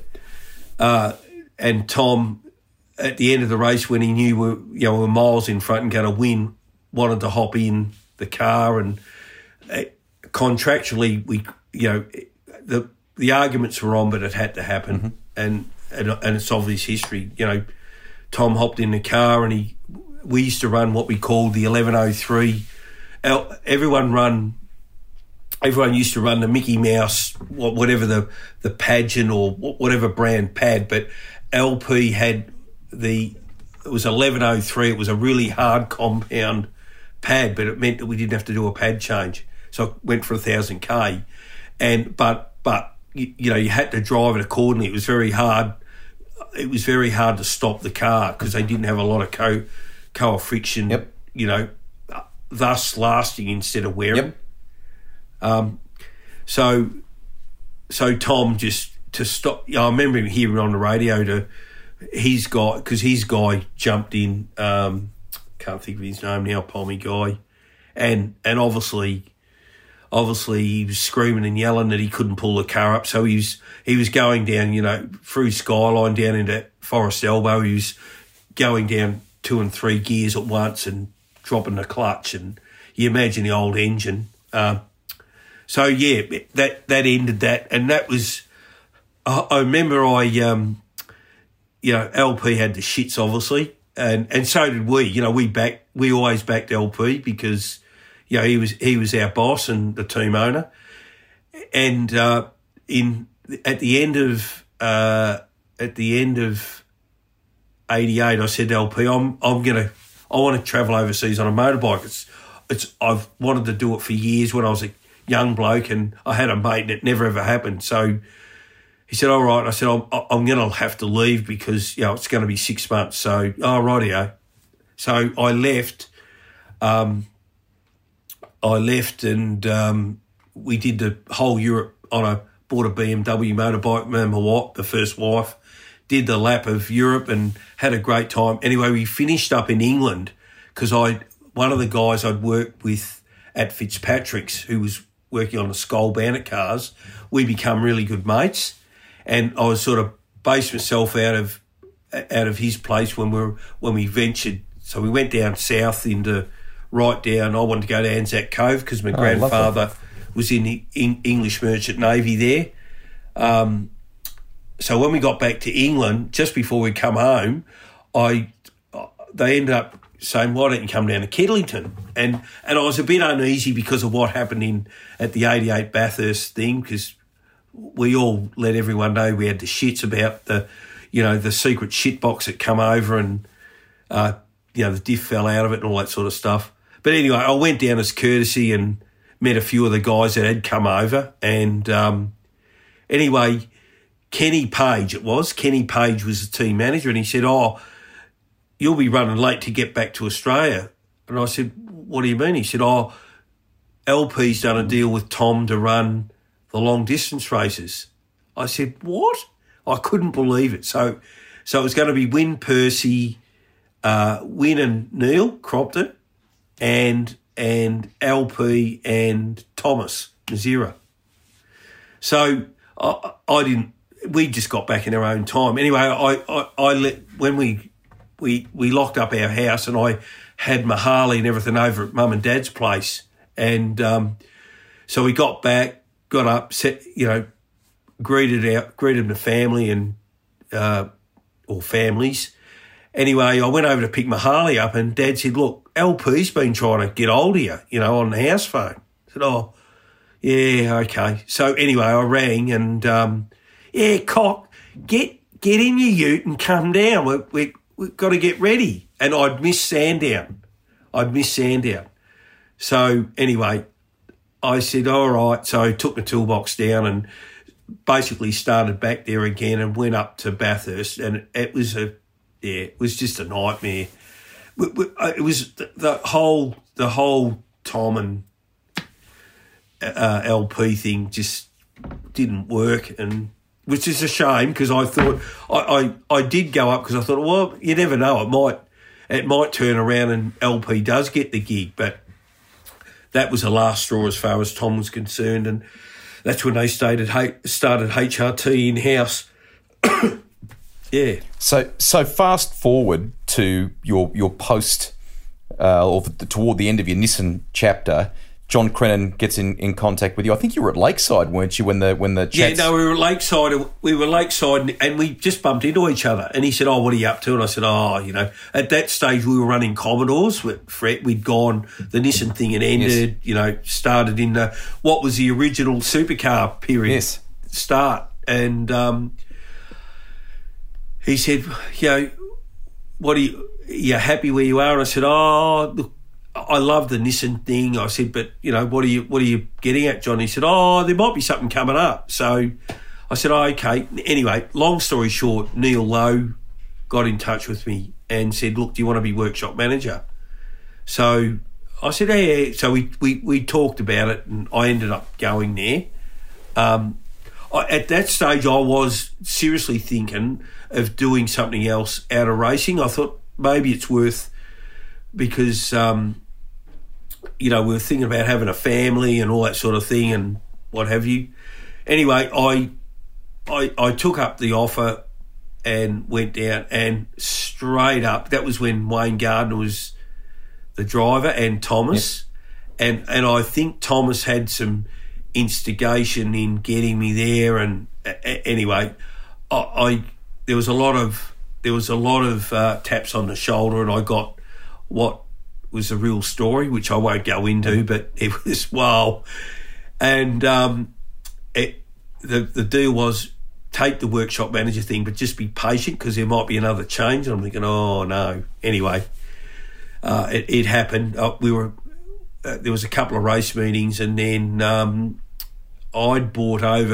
uh, and Tom at the end of the race when he knew we were, you know, we were miles in front and going to win, wanted to hop in the car, and uh, contractually we, you know, the the arguments were on, but it had to happen, mm-hmm. and, and and it's obvious history. You know, Tom hopped in the car, and he we used to run what we called the eleven oh three. Everyone run, everyone used to run the Mickey Mouse, whatever the the pageant or whatever brand pad, but L P had the it was eleven oh three. It was a really hard compound pad, but it meant that we didn't have to do a pad change, so it went for a thousand k. And but but you, you know you had to drive it accordingly. It was very hard. It was very hard to stop the car because they didn't have a lot of co co friction. Yep. You know, thus lasting instead of wearing. Yep. Um. So so Tom just to stop. You know, I remember him hearing on the radio to his guy because his guy jumped in. Um, Can't think of his name now, Pommy guy, and and obviously, obviously he was screaming and yelling that he couldn't pull the car up. So he was he was going down, you know, through Skyline down into Forest Elbow. He was going down two and three gears at once and dropping the clutch. And you imagine the old engine. Um, so yeah, that that ended that, and that was. I, I remember I, um, you know, L P had the shits obviously. And and so did we. You know, we back we always backed L P because, you know, he was he was our boss and the team owner. And uh, in at the end of uh, at the end of eighty-eight, I said to L P, I'm I'm gonna I want to travel overseas on a motorbike. It's it's I've wanted to do it for years when I was a young bloke, and I had a mate and it never ever happened. So he said, all right. I said, I'm, I'm going to have to leave because, you know, it's going to be six months. So, oh, rightio. So I left. Um, I left and um, we did the whole Europe on a, bought a B M W motorbike, me and my wife, the first wife, did the lap of Europe and had a great time. Anyway, we finished up in England because I, one of the guys I'd worked with at Fitzpatrick's, who was working on the Skoll Bandit cars, we become really good mates. And I was sort of based myself out of out of his place when we were, when we ventured. So we went down south into right down. I wanted to go to Anzac Cove because my Oh, grandfather was in the in English Merchant Navy there. Um, so when we got back to England, just before we come home, I they ended up saying, why don't you come down to Kedlington? And and I was a bit uneasy because of what happened in at the eighty-eight Bathurst thing, because we all let everyone know we had the shits about the, you know, the secret shit box that come over and, uh, you know, the diff fell out of it and all that sort of stuff. But anyway, I went down as courtesy and met a few of the guys that had come over. And um, anyway, Kenny Page it was. Kenny Page was the team manager, and he said, oh, you'll be running late to get back to Australia. And I said, what do you mean? He said, oh, L P's done a deal with Tom to run the long distance races. I said, what? I couldn't believe it. So so it was going to be Win Percy, uh, Win and Neil Crompton, and and L P and Thomas Mazira. So I, I didn't, we just got back in our own time. Anyway, I, I, I let, when we, we, we locked up our house and I had my Harley and everything over at Mum and Dad's place. And um, so we got back, got up, set, you know, greeted out, greeted my family and uh, or families. Anyway, I went over to pick my Harley up, and Dad said, "Look, L P's been trying to get hold of you, you know, on the house phone." I said, "Oh, yeah, okay." So anyway, I rang and um, yeah, Cock, get get in your ute and come down. We we we've got to get ready. And I'd missed Sandown. I'd missed Sandown. So anyway, I said, all right. So I took my toolbox down and basically started back there again and went up to Bathurst. And it was a, yeah, it was just a nightmare. It was the, the whole, the whole Tom and uh, L P thing just didn't work, and which is a shame because I thought I, I, I did go up because I thought, well, you never know, it might it might turn around and L P does get the gig, but that was the last straw as far as Tom was concerned, and that's when they started started H R T in house. Yeah. So so fast forward to your your post, uh, or the, toward the end of your Nissan chapter. John Crennan gets in, in contact with you. I think you were at Lakeside, weren't you, when the when the chats... Yeah, no, we were at Lakeside. We were Lakeside, and we just bumped into each other. And he said, "Oh, what are you up to?" And I said, "Oh, you know." At that stage, we were running Commodores with Fred. We'd gone, the Nissan thing had ended. Yes. You know, started in the what was the original supercar period. Yes. Start, and um, he said, "You know, what are you? Are you happy where you are?" And I said, "Oh, look, I love the Nissan thing." I said, "But you know, what are you what are you getting at, John?" He said, "Oh, there might be something coming up." So I said, "Oh, okay." Anyway, long story short, Neil Lowe got in touch with me and said, "Look, do you want to be workshop manager?" So I said, "Yeah, yeah." So we we we talked about it, and I ended up going there. Um, I, at that stage, I was seriously thinking of doing something else out of racing. I thought maybe it's worth. Because, um, you know, we were thinking about having a family and all that sort of thing and what have you. Anyway, I, I, I took up the offer and went down, and straight up, that was when Wayne Gardner was the driver and Thomas. Yep. And, and I think Thomas had some instigation in getting me there. And a- anyway, I, I there was a lot of, there was a lot of uh, taps on the shoulder, and I got what was a real story, which I won't go into, but it was wow. And um, it, the the deal was take the workshop manager thing, but just be patient because there might be another change. And I'm thinking, oh no. Anyway, uh, it, it happened. Uh, we were uh, there was a couple of race meetings, and then um, I'd bought over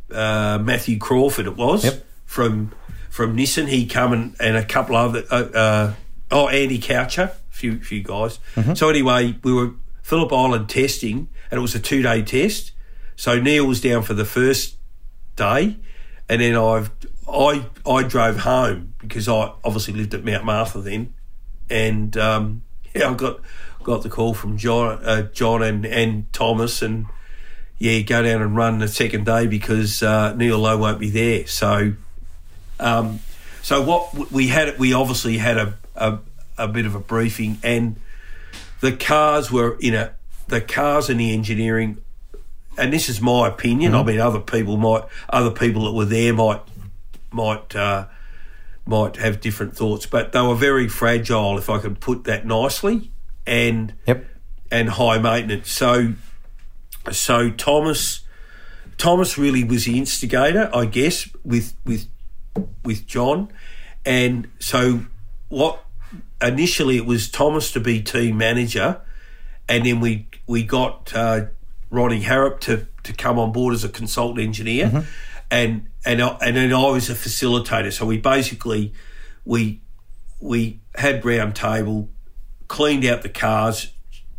uh, Matthew Crawford, it was, Yep. from from Nissan. He come and, and a couple of other, uh, uh, oh, Andy Coucher, a few, few guys. Mm-hmm. So anyway, we were Phillip Island testing, and it was a two-day test. So Neil was down for the first day, and then I've I I drove home because I obviously lived at Mount Martha then, and um, yeah, I got got the call from John, uh, John and, and Thomas, and yeah, go down and run the second day because uh, Neil Lowe won't be there. So, um, so what we had, we obviously had a, a a bit of a briefing, and the cars were in a the cars and the engineering. And this is my opinion. Mm-hmm. I mean, other people might, other people that were there might, might, uh, might have different thoughts. But they were very fragile, if I could put that nicely, and Yep. and high maintenance. So, so Thomas, Thomas really was the instigator, I guess, with with with John, and so what? Initially, it was Thomas to be team manager, and then we we got. Uh, Ronnie Harrop to, to come on board as a consultant engineer, mm-hmm. and and I, and then I was a facilitator. So we basically we we had round table, cleaned out the cars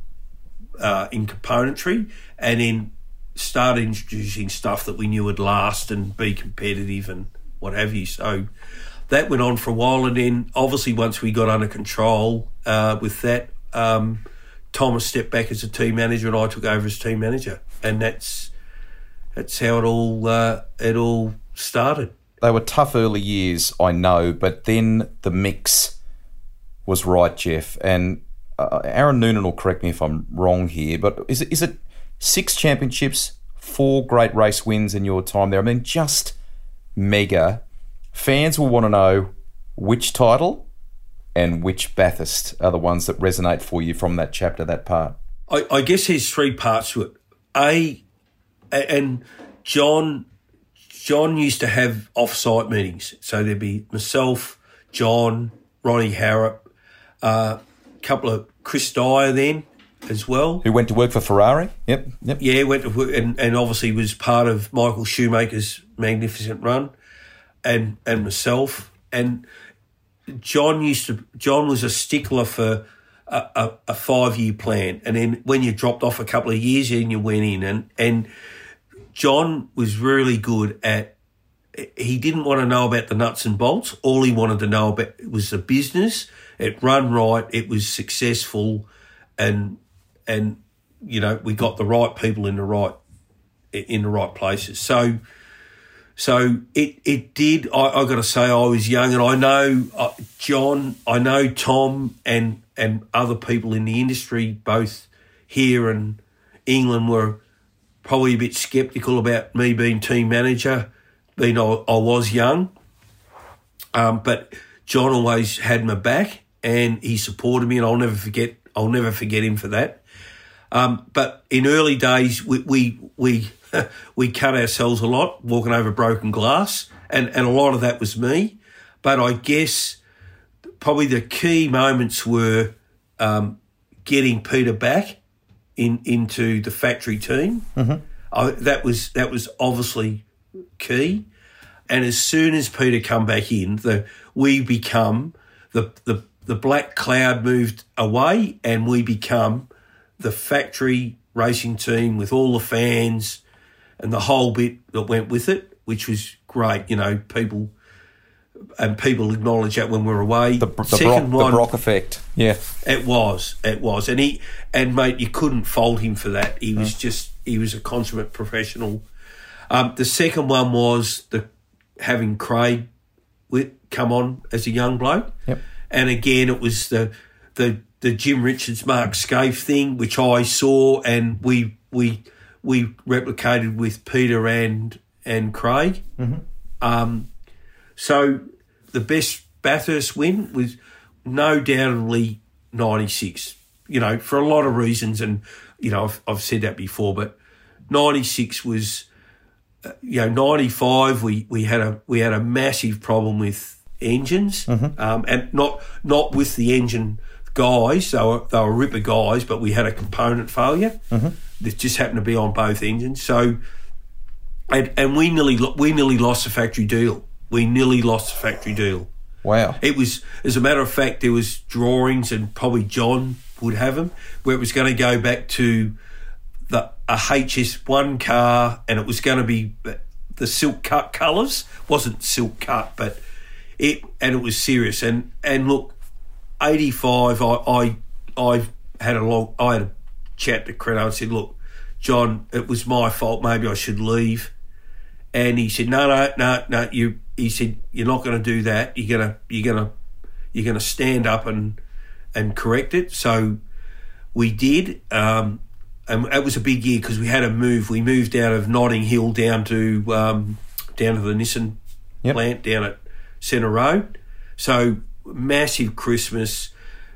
uh, in componentry, and then started introducing stuff that we knew would last and be competitive and what have you. So that went on for a while, and then obviously once we got under control uh, with that. Um, Thomas stepped back as a team manager, and I took over as team manager, and that's that's how it all uh, it all started. They were tough early years, I know, but then the mix was right, Jeff. And uh, Aaron Noonan will correct me if I'm wrong here, but is it, is it six championships, four great race wins in your time there? I mean, just mega. Fans will want to know which title and which Bathurst are the ones that resonate for you from that chapter, that part? I, I guess there's three parts to it. A, and John, John used to have off-site meetings. So there'd be myself, John, Ronnie Harrop, a uh, couple of Chris Dyer then as well. Who went to work for Ferrari? Yep, yep. Yeah, went to work and, and obviously was part of Michael Shoemaker's magnificent run, and and myself. And John used to. John was a stickler for a, a, a five-year plan, and then when you dropped off a couple of years, then you went in. And and John was really good at. He didn't want to know about the nuts and bolts. All he wanted to know about was the business. It run right. It was successful, and and you know we got the right people in the right in the right places. So. So it it did. I, I got to say, I was young, and I know uh, John, I know Tom, and and other people in the industry, both here and England, were probably a bit sceptical about me being team manager, being I, I was young. Um, but John always had my back, and he supported me, and I'll never forget. I'll never forget him for that. Um, but in early days, we we we. we cut ourselves a lot, walking over broken glass, and, and a lot of that was me. But I guess probably the key moments were um, getting Peter back in into the factory team. Mm-hmm. I, that was that was obviously key. And as soon as Peter come back in, the we become the the the black cloud moved away, and we become the factory racing team with all the fans and the whole bit that went with it, which was great. You know, people and people acknowledge that when we're away. The, the, Second Brock, one, the Brock effect, yeah, it was, it was, and he and mate, you couldn't fault him for that. He was mm. just, he was a consummate professional. Um, the second one was the having Craig with, come on as a young bloke, yep. And again, it was the the the Jim Richards, Mark Scaife thing, which I saw, and we we. we replicated with Peter and and Craig. Mm-hmm. Um, so the best Bathurst win was no doubtedly ninety-six, you know, for a lot of reasons. And, you know, I've, I've said that before, but ninety-six was, uh, you know, ninety-five, we, we had a we had a massive problem with engines, mm-hmm. um, and not not with the engine guys, they were, they were ripper guys, but we had a component failure. Mm-hmm. That just happened to be on both engines. So and, and we nearly we nearly lost the factory deal. We nearly lost the factory deal. Wow. It was, as a matter of fact, there was drawings, and probably John would have them, where it was going to go back to the a H S one car, and it was going to be the silk cut colours. Wasn't silk cut, but it, and it was serious. And and look, eighty-five, I I I had a long, I had a chat to Credo and said, look, John, it was my fault. Maybe I should leave. And he said, no, no, no, no. You, he said, you're not going to do that. You're gonna, you're gonna, you're gonna stand up and and correct it. So we did, um, and it was a big year because we had to move. We moved out of Notting Hill down to um, down to the Nissan yep. plant down at Centre Road. So massive Christmas.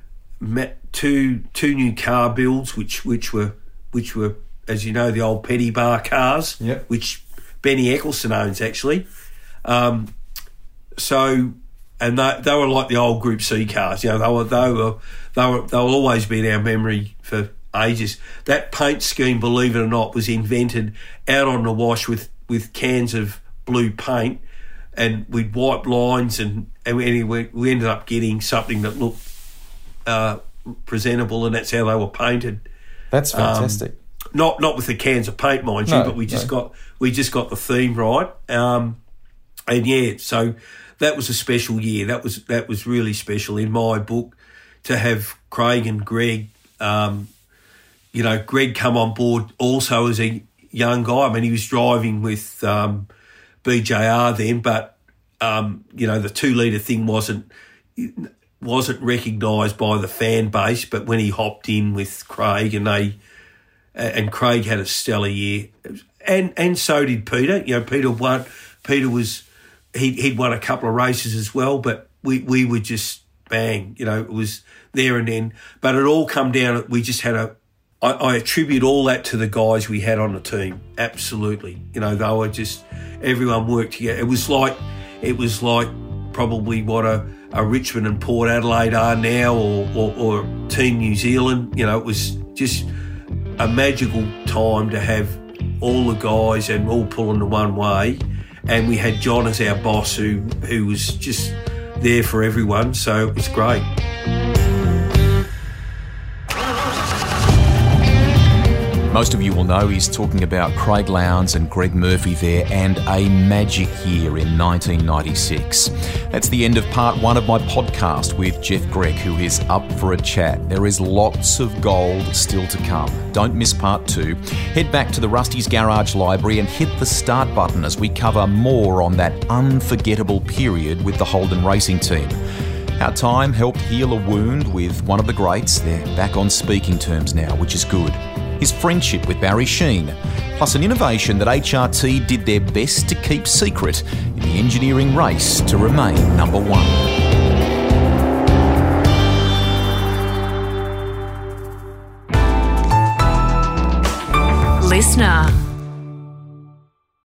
Two two new car builds, which which were which were as you know the old Petty Bar cars, yep. which Benny Eccleston owns actually. Um, so, and they, they were like the old Group C cars. You know, they were they were they were they will always be in our memory for ages. That paint scheme, believe it or not, was invented out on the wash with, with cans of blue paint, and we'd wipe lines, and and we, we ended up getting something that looked uh, presentable, and that's how they were painted. That's fantastic. Um, Not not with the cans of paint, mind you, no, but we just no. got we just got the theme right, um, and yeah, so that was a special year. That was that was really special in my book to have Craig and Greg. Um, you know, Greg come on board also as a young guy. I mean, he was driving with um, B J R then, but um, you know, the two litre thing wasn't wasn't recognised by the fan base. But when he hopped in with Craig, and they. And Craig had a stellar year, and and so did Peter. You know, Peter won. Peter was he he'd won a couple of races as well, but we we were just bang. You know, it was there and then. But it all come down. We just had a. I, I attribute all that to the guys we had on the team. Absolutely, you know, they were just everyone worked together. It was like it was like probably what a, a Richmond and Port Adelaide are now, or, or or Team New Zealand. You know, it was just a magical time to have all the guys and all pulling the one way, and we had John as our boss who who was just there for everyone, so it was great. Most of you will know he's talking about Craig Lowndes and Greg Murphy there, and a magic year in nineteen ninety-six. That's the end of part one of my podcast with Jeff Grech, who is up for a chat. There is lots of gold still to come. Don't miss part two. Head back to the Rusty's Garage Library and hit the start button as we cover more on that unforgettable period with the Holden Racing team. Our time helped heal a wound with one of the greats. They're back on speaking terms now, which is good. His friendship with Barry Sheene, plus an innovation that H R T did their best to keep secret in the engineering race to remain number one. Listener.